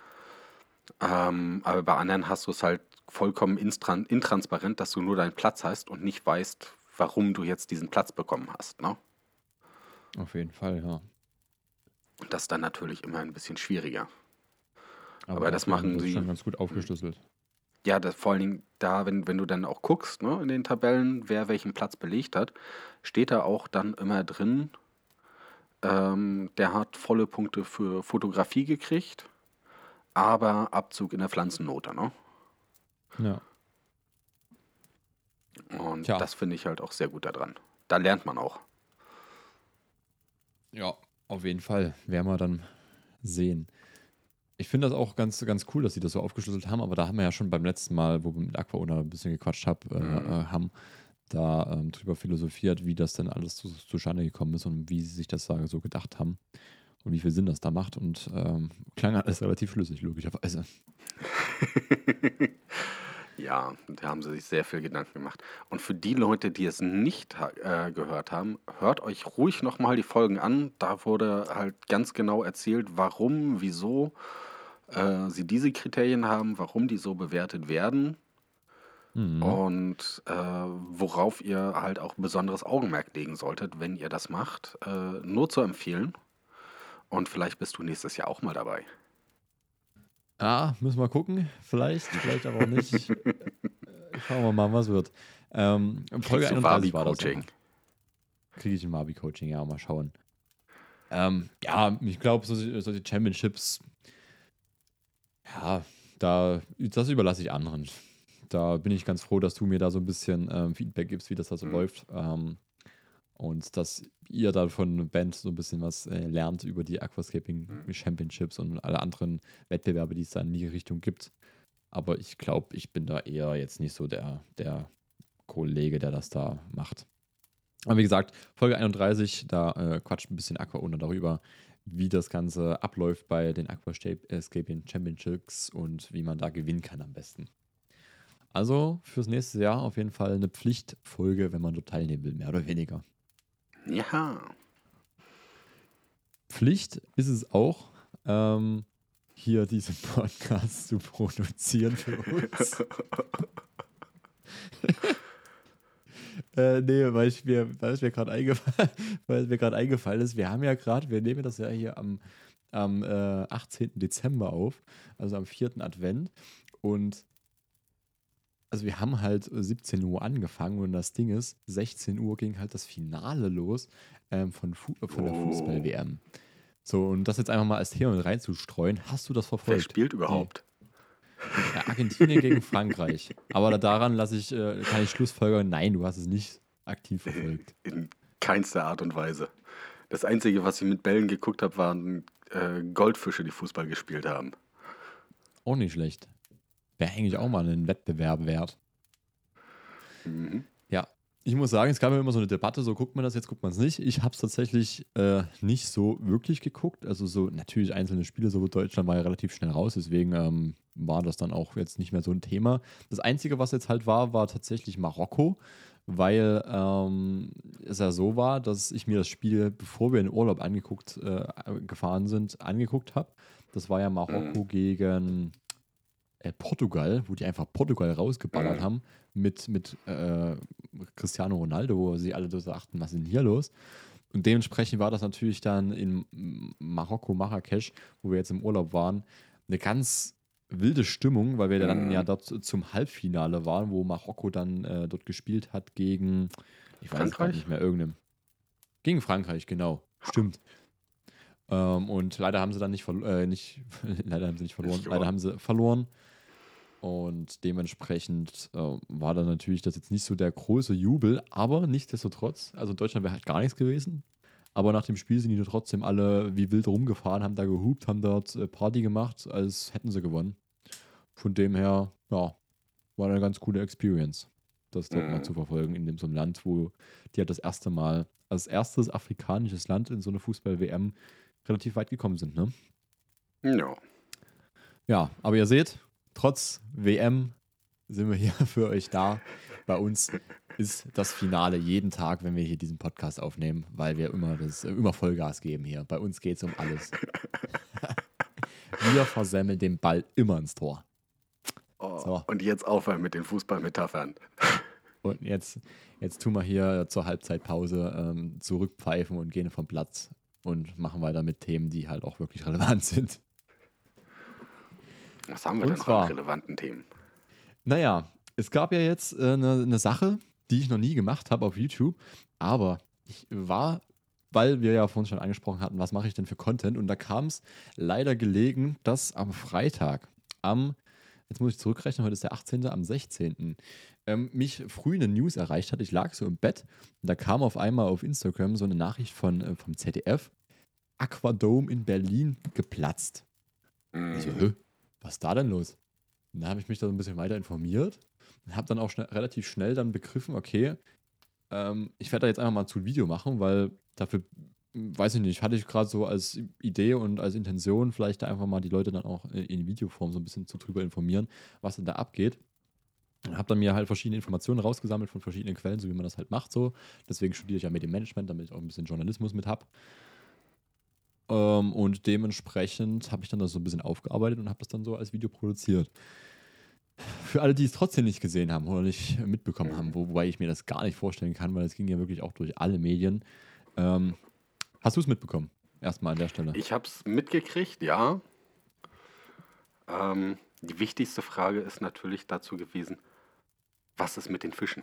Aber bei anderen hast du es halt vollkommen intransparent, dass du nur deinen Platz hast und nicht weißt, warum du jetzt diesen Platz bekommen hast. Ne? Auf jeden Fall, ja. Und das ist dann natürlich immer ein bisschen schwieriger. Aber das dafür haben machen sie das sie. schon ganz gut aufgeschlüsselt. Ja, vor allen Dingen da, wenn du dann auch guckst, ne, in den Tabellen, wer welchen Platz belegt hat, steht da auch dann immer drin, der hat volle Punkte für Fotografie gekriegt, aber Abzug in der Pflanzennote, ne? Ja. Und Tja. das finde ich halt auch sehr gut daran. Da lernt man auch. Ja, auf jeden Fall. Werden wir dann sehen. Ich finde das auch ganz, ganz cool, dass sie das so aufgeschlüsselt haben, aber da haben wir ja schon beim letzten Mal, wo wir mit AquaOwner ein bisschen gequatscht haben da drüber philosophiert, wie das denn alles zustande gekommen ist und wie sie sich das da so gedacht haben und wie viel Sinn das da macht und klang alles relativ schlüssig, logischerweise. Ja, da haben sie sich sehr viel Gedanken gemacht. Und für die Leute, die es nicht gehört haben, hört euch ruhig nochmal die Folgen an. Da wurde halt ganz genau erzählt, warum, wieso sie diese Kriterien haben, warum die so bewertet werden und worauf ihr halt auch besonderes Augenmerk legen solltet, wenn ihr das macht. Nur zu empfehlen. Und vielleicht bist du nächstes Jahr auch mal dabei. Ah, müssen wir gucken. Vielleicht aber auch nicht. Schauen wir mal, was wird. Folge 31 war das. Kriege ich ein Mabi-Coaching, ja, mal schauen. Ja, ich glaube, solche Championships, ja, das überlasse ich anderen. Da bin ich ganz froh, dass du mir da so ein bisschen Feedback gibst, wie das da so läuft. Und dass ihr da von Band so ein bisschen was lernt über die Aquascaping Championships und alle anderen Wettbewerbe, die es da in die Richtung gibt. Aber ich glaube, ich bin da eher jetzt nicht so der Kollege, der das da macht. Aber wie gesagt, Folge 31, da quatscht ein bisschen AquaOwner darüber, wie das Ganze abläuft bei den Aquascaping Championships und wie man da gewinnen kann am besten. Also fürs nächste Jahr auf jeden Fall eine Pflichtfolge, wenn man dort teilnehmen will, mehr oder weniger. Ja. Pflicht ist es auch, hier diesen Podcast zu produzieren für uns. Nee, weil es mir gerade eingefallen ist, wir nehmen das ja hier am 18. Dezember auf, also am 4. Advent und also wir haben halt 17 Uhr angefangen und das Ding ist, 16 Uhr ging halt das Finale los von der Fußball-WM. So, und das jetzt einfach mal als Thema mit reinzustreuen, hast du das verfolgt? Wer spielt überhaupt? Ja, Argentinien gegen Frankreich. Aber daran kann ich schlussfolgern, nein, du hast es nicht aktiv verfolgt. In keinster Art und Weise. Das Einzige, was ich mit Bällen geguckt habe, waren Goldfische, die Fußball gespielt haben. Auch nicht schlecht. Wäre eigentlich auch mal ein Wettbewerb wert. Mhm. Ja, ich muss sagen, es gab ja immer so eine Debatte, so guckt man das jetzt, guckt man es nicht. Ich habe es tatsächlich nicht so wirklich geguckt. Also so natürlich einzelne Spiele, so Deutschland war ja relativ schnell raus, deswegen war das dann auch jetzt nicht mehr so ein Thema. Das Einzige, was jetzt halt war tatsächlich Marokko, weil es ja so war, dass ich mir das Spiel, bevor wir in den Urlaub gefahren sind, angeguckt habe. Das war ja Marokko gegen Portugal, wo die einfach Portugal rausgeballert haben mit Cristiano Ronaldo, wo sie alle so dachten, was ist denn hier los? Und dementsprechend war das natürlich dann in Marokko, Marrakesch, wo wir jetzt im Urlaub waren, eine ganz wilde Stimmung, weil wir dann ja dort zum Halbfinale waren, wo Marokko dann dort gespielt hat gegen, ich weiß gar nicht mehr, gegen Frankreich, genau, stimmt. Und leider haben sie dann leider haben sie verloren. Und dementsprechend war dann natürlich das jetzt nicht so der große Jubel, aber nichtsdestotrotz, also in Deutschland wäre halt gar nichts gewesen. Aber nach dem Spiel sind die trotzdem alle wie wild rumgefahren, haben da gehupt, haben dort Party gemacht, als hätten sie gewonnen. Von dem her, ja, war eine ganz coole Experience, das dort mal zu verfolgen in so einem Land, wo die halt das erste Mal, als erstes afrikanisches Land in so eine Fußball-WM relativ weit gekommen sind, ne? Ja. Ja, aber ihr seht, trotz WM sind wir hier für euch da. Bei uns ist das Finale jeden Tag, wenn wir hier diesen Podcast aufnehmen, weil wir immer Vollgas geben hier. Bei uns geht es um alles. Wir versemmeln den Ball immer ins Tor. Oh, So. und jetzt aufhören mit den Fußballmetaphern. Und jetzt tun wir hier zur Halbzeitpause zurückpfeifen und gehen vom Platz und machen weiter mit Themen, die halt auch wirklich relevant sind. Was haben wir Und denn noch zwar- an relevanten Themen? Naja, es gab ja jetzt eine Sache, die ich noch nie gemacht habe auf YouTube, aber weil wir ja vorhin schon angesprochen hatten, was mache ich denn für Content, und da kam es leider gelegen, dass am Freitag, jetzt muss ich zurückrechnen, heute ist der 18., am 16., mich früh eine News erreicht hat. Ich lag so im Bett und da kam auf einmal auf Instagram so eine Nachricht vom ZDF, Aquadome in Berlin geplatzt. Ich so, was ist da denn los? Und dann habe ich mich da so ein bisschen weiter informiert und habe dann auch relativ schnell dann begriffen, okay, ich werde da jetzt einfach mal zu ein Video machen, weil dafür, weiß ich nicht, hatte ich gerade so als Idee und als Intention, vielleicht da einfach mal die Leute dann auch in Videoform so ein bisschen drüber informieren, was denn da abgeht. Und habe dann mir halt verschiedene Informationen rausgesammelt von verschiedenen Quellen, so wie man das halt macht so. Deswegen studiere ich ja Medienmanagement, damit ich auch ein bisschen Journalismus mit habe. Und dementsprechend habe ich dann das so ein bisschen aufgearbeitet und habe das dann so als Video produziert. Für alle, die es trotzdem nicht gesehen haben oder nicht mitbekommen haben, wobei ich mir das gar nicht vorstellen kann, weil es ging ja wirklich auch durch alle Medien. Hast du es mitbekommen? Erstmal an der Stelle. Ich habe es mitgekriegt, ja. Die wichtigste Frage ist natürlich dazu gewesen, was ist mit den Fischen?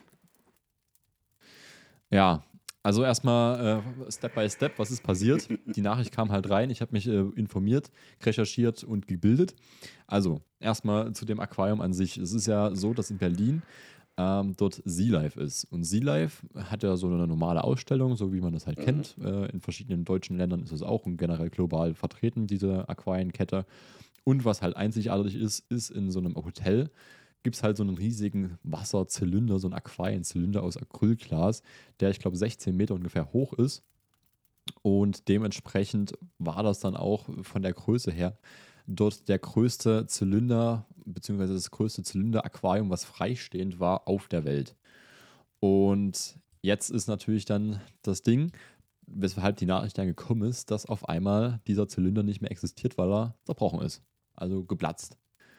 Ja, also erstmal Step by Step, was ist passiert? Die Nachricht kam halt rein, ich habe mich informiert, recherchiert und gebildet. Also erstmal zu dem Aquarium an sich. Es ist ja so, dass in Berlin dort Sea Life ist. Und Sea Life hat ja so eine normale Ausstellung, so wie man das halt kennt. In verschiedenen deutschen Ländern ist es auch und generell global vertreten, diese Aquarienkette. Und was halt einzigartig ist in so einem Hotel, gibt es halt so einen riesigen Wasserzylinder, so einen Aquarienzylinder aus Acrylglas, der, ich glaube, 16 Meter ungefähr hoch ist. Und dementsprechend war das dann auch von der Größe her dort der größte Zylinder, beziehungsweise das größte Zylinder-Aquarium, was freistehend war auf der Welt. Und jetzt ist natürlich dann das Ding, weshalb die Nachricht dann gekommen ist, dass auf einmal dieser Zylinder nicht mehr existiert, weil er zerbrochen ist. Also geplatzt.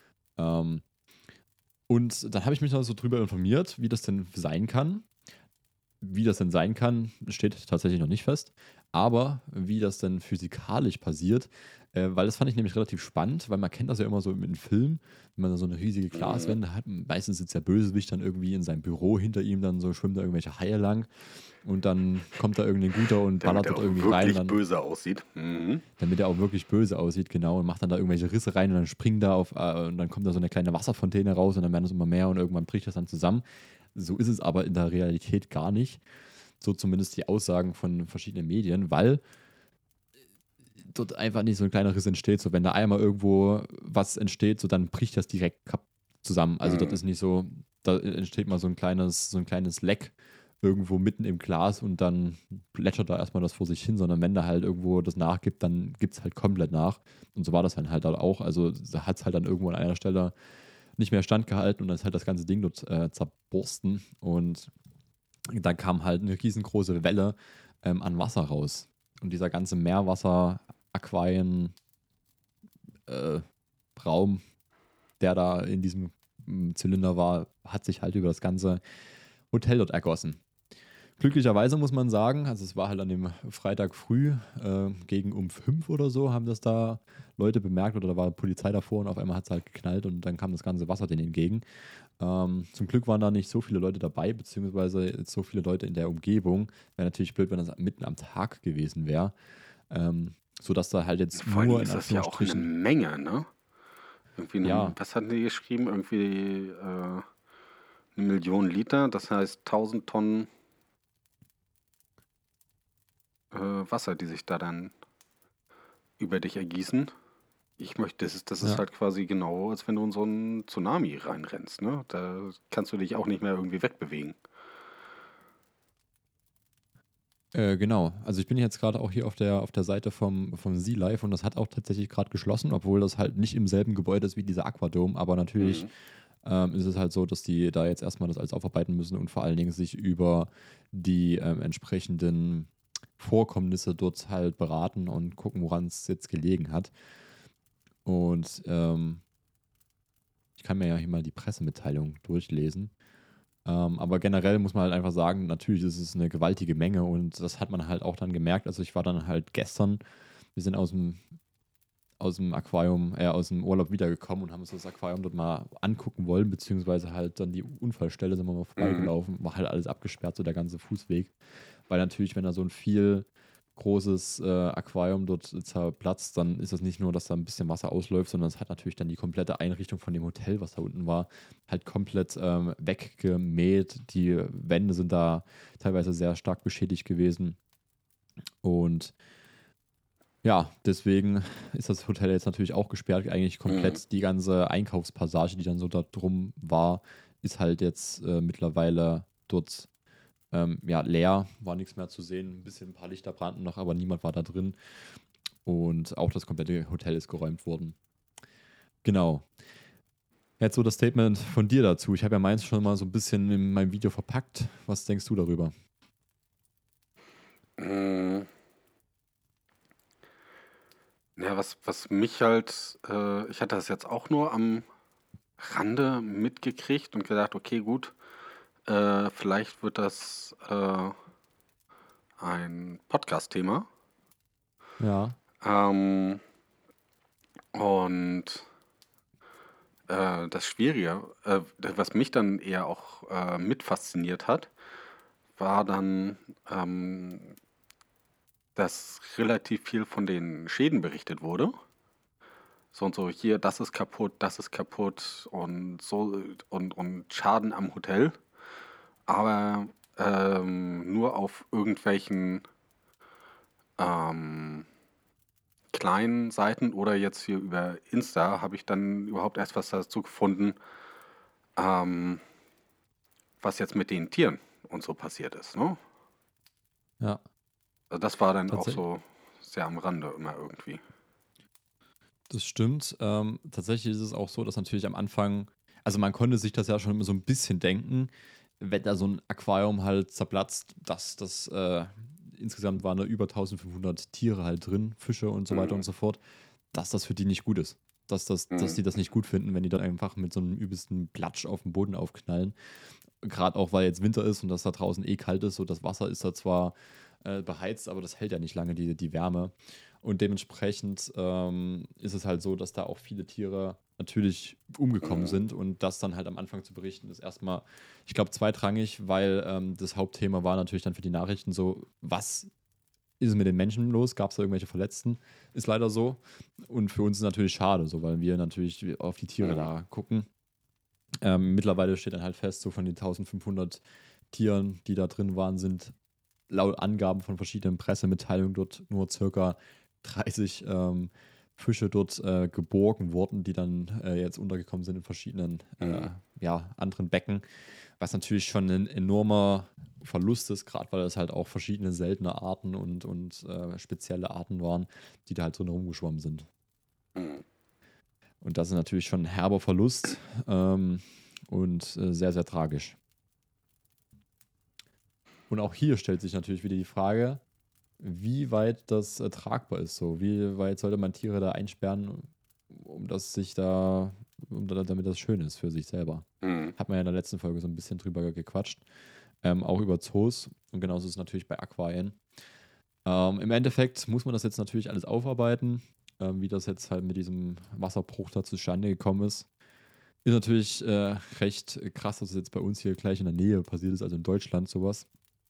Und dann habe ich mich noch so drüber informiert, wie das denn sein kann. Wie das denn sein kann, steht tatsächlich noch nicht fest. Aber wie das denn physikalisch passiert, weil das fand ich nämlich relativ spannend, weil man kennt das ja immer so in Filmen, wenn man da so eine riesige Glaswände hat. Meistens sitzt der Bösewicht dann irgendwie in seinem Büro, hinter ihm dann so schwimmen da irgendwelche Haie lang und dann kommt da irgendein Guter und ballert dort irgendwie rein. Damit er auch wirklich böse aussieht. Damit er auch wirklich böse aussieht, genau, und macht dann da irgendwelche Risse rein und dann springen da und dann kommt da so eine kleine Wasserfontäne raus und dann werden es immer mehr und irgendwann bricht das dann zusammen. So ist es aber in der Realität gar nicht. So zumindest die Aussagen von verschiedenen Medien, weil dort einfach nicht so ein kleiner Riss entsteht. So, wenn da einmal irgendwo was entsteht, so dann bricht das direkt zusammen. Also das ist nicht so, da entsteht mal so ein kleines Leck irgendwo mitten im Glas und dann plätschert da erstmal das vor sich hin, sondern wenn da halt irgendwo das nachgibt, dann gibt es halt komplett nach. Und so war das dann halt auch. Also da hat es halt dann irgendwo an einer Stelle nicht mehr standgehalten und dann ist halt das ganze Ding dort zerborsten und dann kam halt eine riesengroße Welle an Wasser raus. Und dieser ganze Meerwasser-Aquarien Raum, der da in diesem Zylinder war, hat sich halt über das ganze Hotel dort ergossen. Glücklicherweise muss man sagen, also es war halt an dem Freitag früh, gegen um 5 oder so, haben das da Leute bemerkt oder da war Polizei davor und auf einmal hat es halt geknallt und dann kam das ganze Wasser denen entgegen. Zum Glück waren da nicht so viele Leute dabei, beziehungsweise so viele Leute in der Umgebung. Wäre natürlich blöd, wenn das mitten am Tag gewesen wäre. Sodass da halt jetzt Vor allem nur in ist das ja auch eine Menge, ne? Irgendwie Ja. Was hatten die geschrieben? Irgendwie 1.000.000 Liter, das heißt 1.000 Tonnen Wasser, die sich da dann über dich ergießen. Das ist Ja. halt quasi genau, als wenn du in so einen Tsunami reinrennst, ne? Da kannst du dich auch nicht mehr irgendwie wegbewegen. Genau, also ich bin jetzt gerade auch hier auf der Seite vom Sea Life und das hat auch tatsächlich gerade geschlossen, obwohl das halt nicht im selben Gebäude ist wie dieser Aquadome, aber natürlich ist es halt so, dass die da jetzt erstmal das alles aufarbeiten müssen und vor allen Dingen sich über die entsprechenden Vorkommnisse dort halt beraten und gucken, woran es jetzt gelegen hat. Und ich kann mir ja hier mal die Pressemitteilung durchlesen. Aber generell muss man halt einfach sagen, natürlich ist es eine gewaltige Menge und das hat man halt auch dann gemerkt. Also ich war dann halt gestern, wir sind aus dem Aquarium, aus dem Urlaub wiedergekommen und haben uns das Aquarium dort mal angucken wollen, beziehungsweise halt dann die Unfallstelle sind wir mal vorbeigelaufen, war halt alles abgesperrt, so der ganze Fußweg. Weil natürlich, wenn da so ein viel großes Aquarium dort zerplatzt, dann ist das nicht nur, dass da ein bisschen Wasser ausläuft, sondern es hat natürlich dann die komplette Einrichtung von dem Hotel, was da unten war, halt komplett weggemäht. Die Wände sind da teilweise sehr stark beschädigt gewesen. Und ja, deswegen ist das Hotel jetzt natürlich auch gesperrt. Eigentlich komplett die ganze Einkaufspassage, die dann so da drum war, ist halt jetzt mittlerweile dort leer. War nichts mehr zu sehen. Ein paar Lichter brannten noch, aber niemand war da drin. Und auch das komplette Hotel ist geräumt worden. Genau. Jetzt so das Statement von dir dazu. Ich habe ja meins schon mal so ein bisschen in meinem Video verpackt. Was denkst du darüber? Ja, was mich halt, ich hatte das jetzt auch nur am Rande mitgekriegt und gedacht, okay, gut, vielleicht wird das ein Podcast-Thema. Ja. Und das Schwierige, was mich dann eher auch mit fasziniert hat, war dann, dass relativ viel von den Schäden berichtet wurde. So und so, hier, das ist kaputt und so und Schaden am Hotel. Aber nur auf irgendwelchen kleinen Seiten oder jetzt hier über Insta habe ich dann überhaupt erst was dazu gefunden, was jetzt mit den Tieren und so passiert ist. Ne? Ja. Also das war dann auch Tatsächlich. so sehr am Rande immer irgendwie. Das stimmt. Tatsächlich ist es auch so, dass natürlich am Anfang, also man konnte sich das ja schon immer so ein bisschen denken, wenn da so ein Aquarium halt zerplatzt, dass das insgesamt waren da über 1500 Tiere halt drin, Fische und so weiter und so fort, dass das für die nicht gut ist. Dass die das nicht gut finden, wenn die dann einfach mit so einem übelsten Platsch auf dem Boden aufknallen. Gerade auch, weil jetzt Winter ist und das da draußen kalt ist, so das Wasser ist da zwar beheizt, aber das hält ja nicht lange, die Wärme. Und dementsprechend ist es halt so, dass da auch viele Tiere natürlich umgekommen sind und das dann halt am Anfang zu berichten, ist erstmal, ich glaube, zweitrangig, weil das Hauptthema war natürlich dann für die Nachrichten so, was ist mit den Menschen los? Gab es da irgendwelche Verletzten? Ist leider so. Und für uns ist es natürlich schade, so, weil wir natürlich auf die Tiere da gucken. Mittlerweile steht dann halt fest, so von den 1500 Tieren, die da drin waren, sind laut Angaben von verschiedenen Pressemitteilungen dort nur circa 30 Fische dort geborgen wurden, die dann jetzt untergekommen sind in verschiedenen anderen Becken, was natürlich schon ein enormer Verlust ist, gerade weil es halt auch verschiedene seltene Arten und spezielle Arten waren, die da halt drin rumgeschwommen sind. Und das ist natürlich schon ein herber Verlust und sehr, sehr tragisch. Und auch hier stellt sich natürlich wieder die Frage, wie weit das tragbar ist. So, wie weit sollte man Tiere da einsperren, damit das schön ist für sich selber. Hat man ja in der letzten Folge so ein bisschen drüber gequatscht. Auch über Zoos. Und genauso ist es natürlich bei Aquarien. Im Endeffekt muss man das jetzt natürlich alles aufarbeiten, wie das jetzt halt mit diesem Wasserbruch da zustande gekommen ist. Ist natürlich recht krass, dass es jetzt bei uns hier gleich in der Nähe passiert ist, also in Deutschland sowas.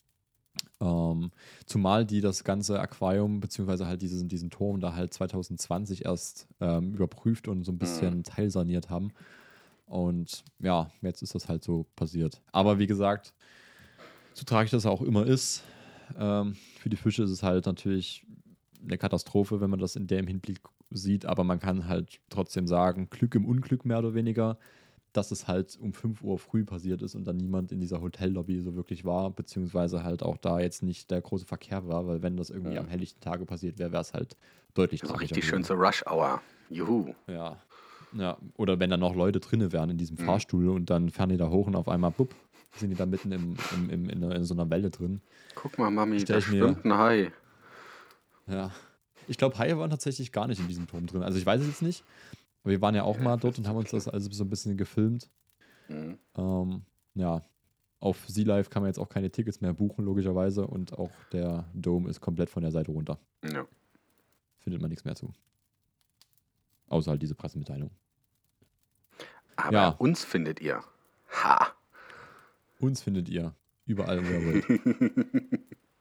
Zumal die das ganze Aquarium, beziehungsweise halt diesen Turm da halt 2020 erst überprüft und so ein bisschen teilsaniert haben. Und ja, jetzt ist das halt so passiert. Aber wie gesagt, so tragisch das auch immer ist, für die Fische ist es halt natürlich eine Katastrophe, wenn man das in dem Hinblick sieht. Aber man kann halt trotzdem sagen, Glück im Unglück mehr oder weniger, dass es halt um 5 Uhr früh passiert ist und dann niemand in dieser Hotellobby so wirklich war, beziehungsweise halt auch da jetzt nicht der große Verkehr war, weil wenn das irgendwie am helllichten Tage passiert wäre, wäre es halt deutlich So tragischer. richtig schön zur Rush Hour. Juhu. Ja, Ja, oder wenn da noch Leute drinne wären in diesem Fahrstuhl und dann fahren die da hoch und auf einmal, bupp, sind die da mitten in so einer Welle drin. Guck mal, Mami, Stell da ich mir- schwimmt ein Hai. Ja. Ich glaube, Haie waren tatsächlich gar nicht in diesem Turm drin. Also ich weiß es jetzt nicht. Aber wir waren ja auch mal dort und haben uns das also so ein bisschen gefilmt. Mhm. Ja, auf Sea Life kann man jetzt auch keine Tickets mehr buchen, logischerweise. Und auch der Dome ist komplett von der Seite runter. Ja. Findet man nichts mehr zu. Außer halt diese Pressemitteilung. Aber Ja. uns findet ihr. Ha! Uns findet ihr überall in der Welt.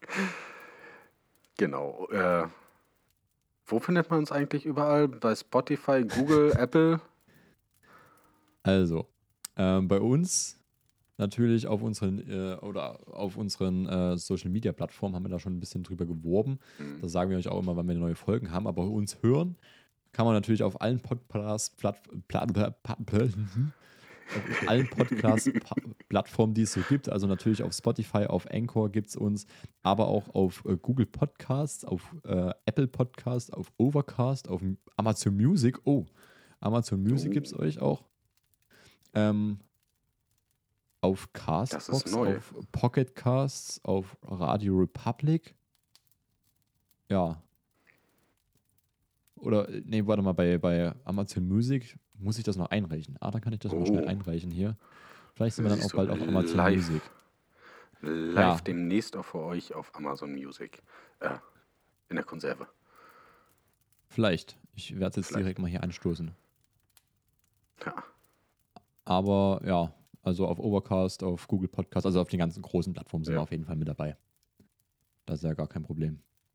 Genau. Wo findet man uns eigentlich überall? Bei Spotify, Google, Apple? Also, bei uns natürlich auf unseren Social Media Plattformen haben wir da schon ein bisschen drüber geworben. Da sagen wir euch auch immer, wann wir neue Folgen haben. Aber uns hören kann man natürlich auf allen Podcast-Plattformen, die es so gibt. Also natürlich auf Spotify, auf Anchor gibt es uns, aber auch auf Google Podcasts, auf Apple Podcasts, auf Overcast, auf Amazon Music. Oh, Amazon Music gibt es euch auch. Auf Castbox, Das ist neu. auf Pocket Casts, auf Radio Republic. Ja. Oder, nee, warte mal, bei Amazon Music muss ich das noch einreichen. Dann kann ich das mal schnell einreichen hier. Vielleicht sind wir dann auch Siehst du, bald auf Amazon live. Music. Live Ja. demnächst auch für euch auf Amazon Music. In der Konserve. Vielleicht. Ich werde es jetzt Vielleicht. direkt mal hier anstoßen. Ja. Aber ja, also auf Overcast, auf Google Podcast, also auf den ganzen großen Plattformen sind Ja. wir auf jeden Fall mit dabei. Das ist ja gar kein Problem.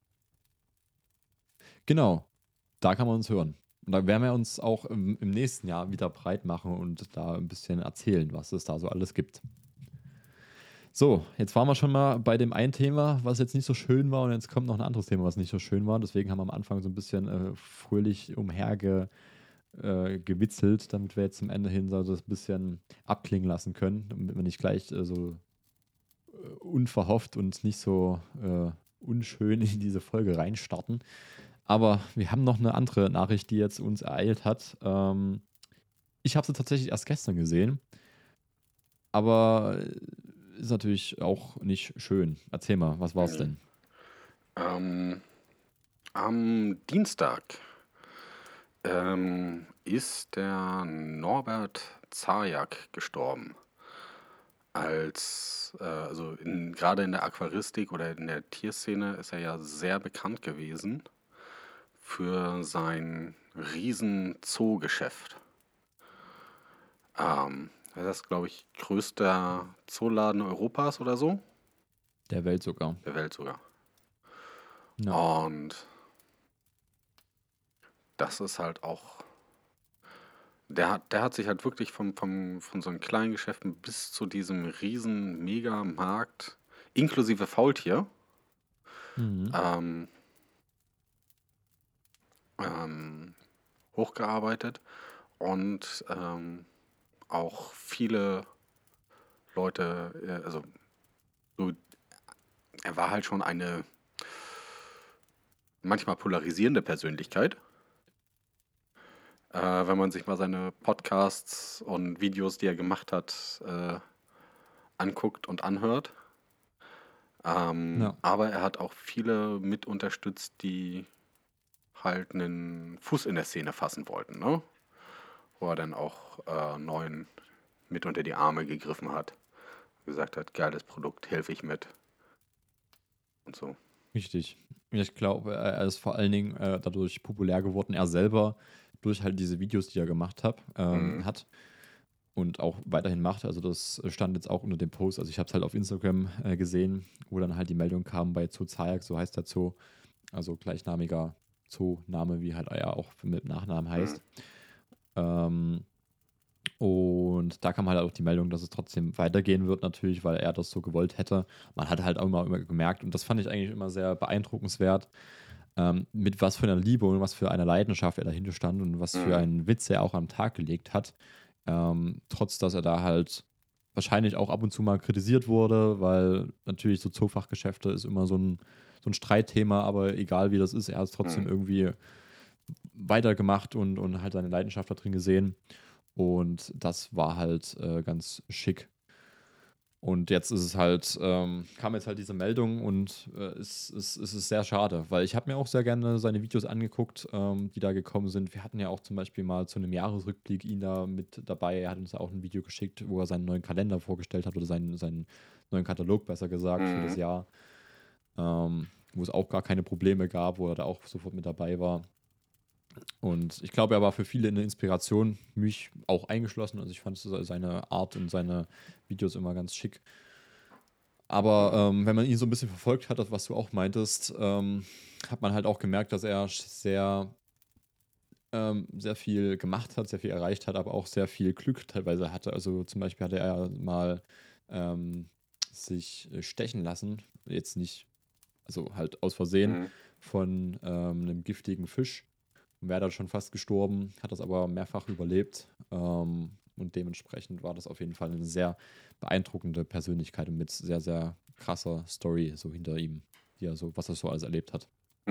Genau, da kann man uns hören. Und da werden wir uns auch im nächsten Jahr wieder breit machen und da ein bisschen erzählen, was es da so alles gibt. So, jetzt waren wir schon mal bei dem einen Thema, was jetzt nicht so schön war, und jetzt kommt noch ein anderes Thema, was nicht so schön war. Deswegen haben wir am Anfang so ein bisschen fröhlich gewitzelt, damit wir jetzt zum Ende hin so das ein bisschen abklingen lassen können, damit wir nicht gleich so unverhofft und nicht so unschön in diese Folge reinstarten. Aber wir haben noch eine andere Nachricht, die jetzt uns ereilt hat. Ich habe sie tatsächlich erst gestern gesehen, aber ist natürlich auch nicht schön. Erzähl mal, was war es denn? Am Dienstag ist der Norbert Zajac gestorben. Gerade in der Aquaristik oder in der Tierszene ist er ja sehr bekannt gewesen für sein riesen Zoogeschäft. Das ist, glaube ich, größter Zooladen Europas oder so. Der Welt sogar. Der Welt sogar. Ja. Und das ist halt auch. Der hat sich halt wirklich von so einem kleinen Geschäften bis zu diesem riesen Megamarkt, inklusive Faultier, Mhm. hochgearbeitet und auch viele Leute, er war halt schon eine manchmal polarisierende Persönlichkeit. Wenn man sich mal seine Podcasts und Videos, die er gemacht hat, anguckt und anhört. Ja. Aber er hat auch viele mit unterstützt, die halt einen Fuß in der Szene fassen wollten, ne? Wo er dann auch neuen mit unter die Arme gegriffen hat. Gesagt hat, geiles Produkt, helfe ich mit. Und so. Richtig. Ich glaube, er ist vor allen Dingen dadurch populär geworden. Er selber durch halt diese Videos, die er gemacht hat und auch weiterhin macht. Also das stand jetzt auch unter dem Post. Also ich habe es halt auf Instagram gesehen, wo dann halt die Meldung kam bei Zoo Zajac, so heißt der Zoo. Also gleichnamiger Zoo-Name, wie halt er auch mit Nachnamen heißt. Und da kam halt auch die Meldung, dass es trotzdem weitergehen wird natürlich, weil er das so gewollt hätte. Man hat halt auch immer gemerkt, und das fand ich eigentlich immer sehr beeindruckenswert, mit was für einer Liebe und was für einer Leidenschaft er dahinter stand und was für einen Witz er auch am Tag gelegt hat. Trotz, dass er da halt wahrscheinlich auch ab und zu mal kritisiert wurde, weil natürlich so Zoofachgeschäfte ist immer so ein Streitthema, aber egal wie das ist, er ist trotzdem irgendwie weitergemacht und halt seine Leidenschaft da drin gesehen. Und das war halt ganz schick. Und jetzt ist es halt, kam jetzt halt diese Meldung und es ist sehr schade, weil ich habe mir auch sehr gerne seine Videos angeguckt, die da gekommen sind. Wir hatten ja auch zum Beispiel mal zu einem Jahresrückblick ihn da mit dabei. Er hat uns auch ein Video geschickt, wo er seinen neuen Kalender vorgestellt hat oder seinen neuen Katalog, besser gesagt, für das Jahr. Wo es auch gar keine Probleme gab, wo er da auch sofort mit dabei war. Und ich glaube, er war für viele eine Inspiration, mich auch eingeschlossen. Also ich fand seine Art und seine Videos immer ganz schick. Aber wenn man ihn so ein bisschen verfolgt hat, das, was du auch meintest, hat man halt auch gemerkt, dass er sehr viel gemacht hat, sehr viel erreicht hat, aber auch sehr viel Glück teilweise hatte. Also zum Beispiel hatte er mal sich stechen lassen, jetzt nicht, also halt aus Versehen, von einem giftigen Fisch. Wäre da schon fast gestorben, hat das aber mehrfach überlebt. Und dementsprechend war das auf jeden Fall eine sehr beeindruckende Persönlichkeit und mit sehr, sehr krasser Story so hinter ihm, was er so alles erlebt hat.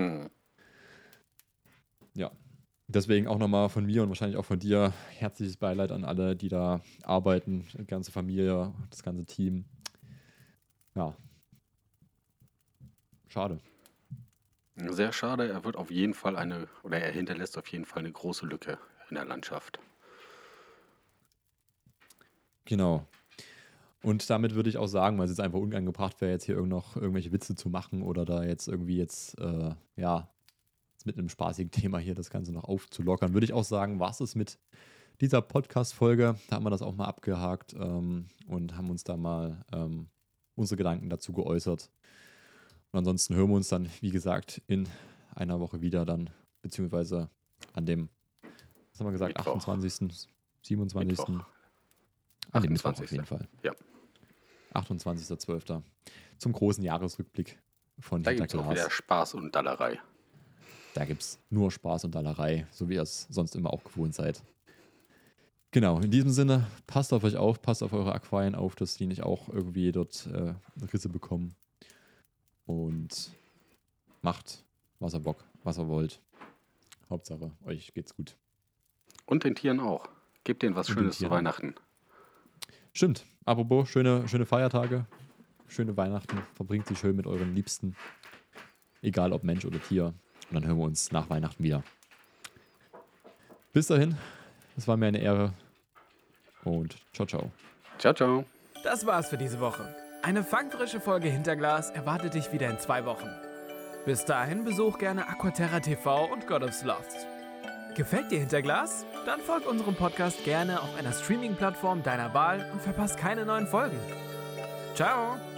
Ja, deswegen auch nochmal von mir und wahrscheinlich auch von dir herzliches Beileid an alle, die da arbeiten, die ganze Familie, das ganze Team. Ja, schade. Sehr schade, er wird auf jeden Fall er hinterlässt auf jeden Fall eine große Lücke in der Landschaft. Genau. Und damit würde ich auch sagen, weil es jetzt einfach unangebracht wäre, jetzt hier irgendwelche Witze zu machen oder da jetzt irgendwie mit einem spaßigen Thema hier das Ganze noch aufzulockern, würde ich auch sagen, was ist mit dieser Podcast-Folge? Da haben wir das auch mal abgehakt und haben uns da mal unsere Gedanken dazu geäußert. Und ansonsten hören wir uns dann, wie gesagt, in einer Woche wieder dann, beziehungsweise an dem, was haben wir gesagt, Mittwoch. 28., 27. Mittwoch. An dem Mittwoch auf jeden Fall. Ja. 28.12. zum großen Jahresrückblick von Da Hinter gibt es auch Glas. wieder Spaß und Dallerei. Da gibt es nur Spaß und Dallerei, so wie ihr es sonst immer auch gewohnt seid. Genau, in diesem Sinne, passt auf euch auf, passt auf eure Aquarien auf, dass die nicht auch irgendwie dort Risse bekommen. Und macht, was ihr wollt. Hauptsache, euch geht's gut. Und den Tieren auch. Gebt denen was Und Schönes den zu Tieren. Weihnachten. Stimmt. Apropos, schöne Feiertage, schöne Weihnachten. Verbringt sie schön mit euren Liebsten. Egal ob Mensch oder Tier. Und dann hören wir uns nach Weihnachten wieder. Bis dahin, es war mir eine Ehre. Und ciao, ciao. Ciao, ciao. Das war's für diese Woche. Eine fangfrische Folge Hinterglas erwartet dich wieder in 2 Wochen. Bis dahin besuch gerne Aquaterra TV und God of Sloths. Gefällt dir Hinterglas? Dann folg unserem Podcast gerne auf einer Streaming-Plattform deiner Wahl und verpasst keine neuen Folgen. Ciao!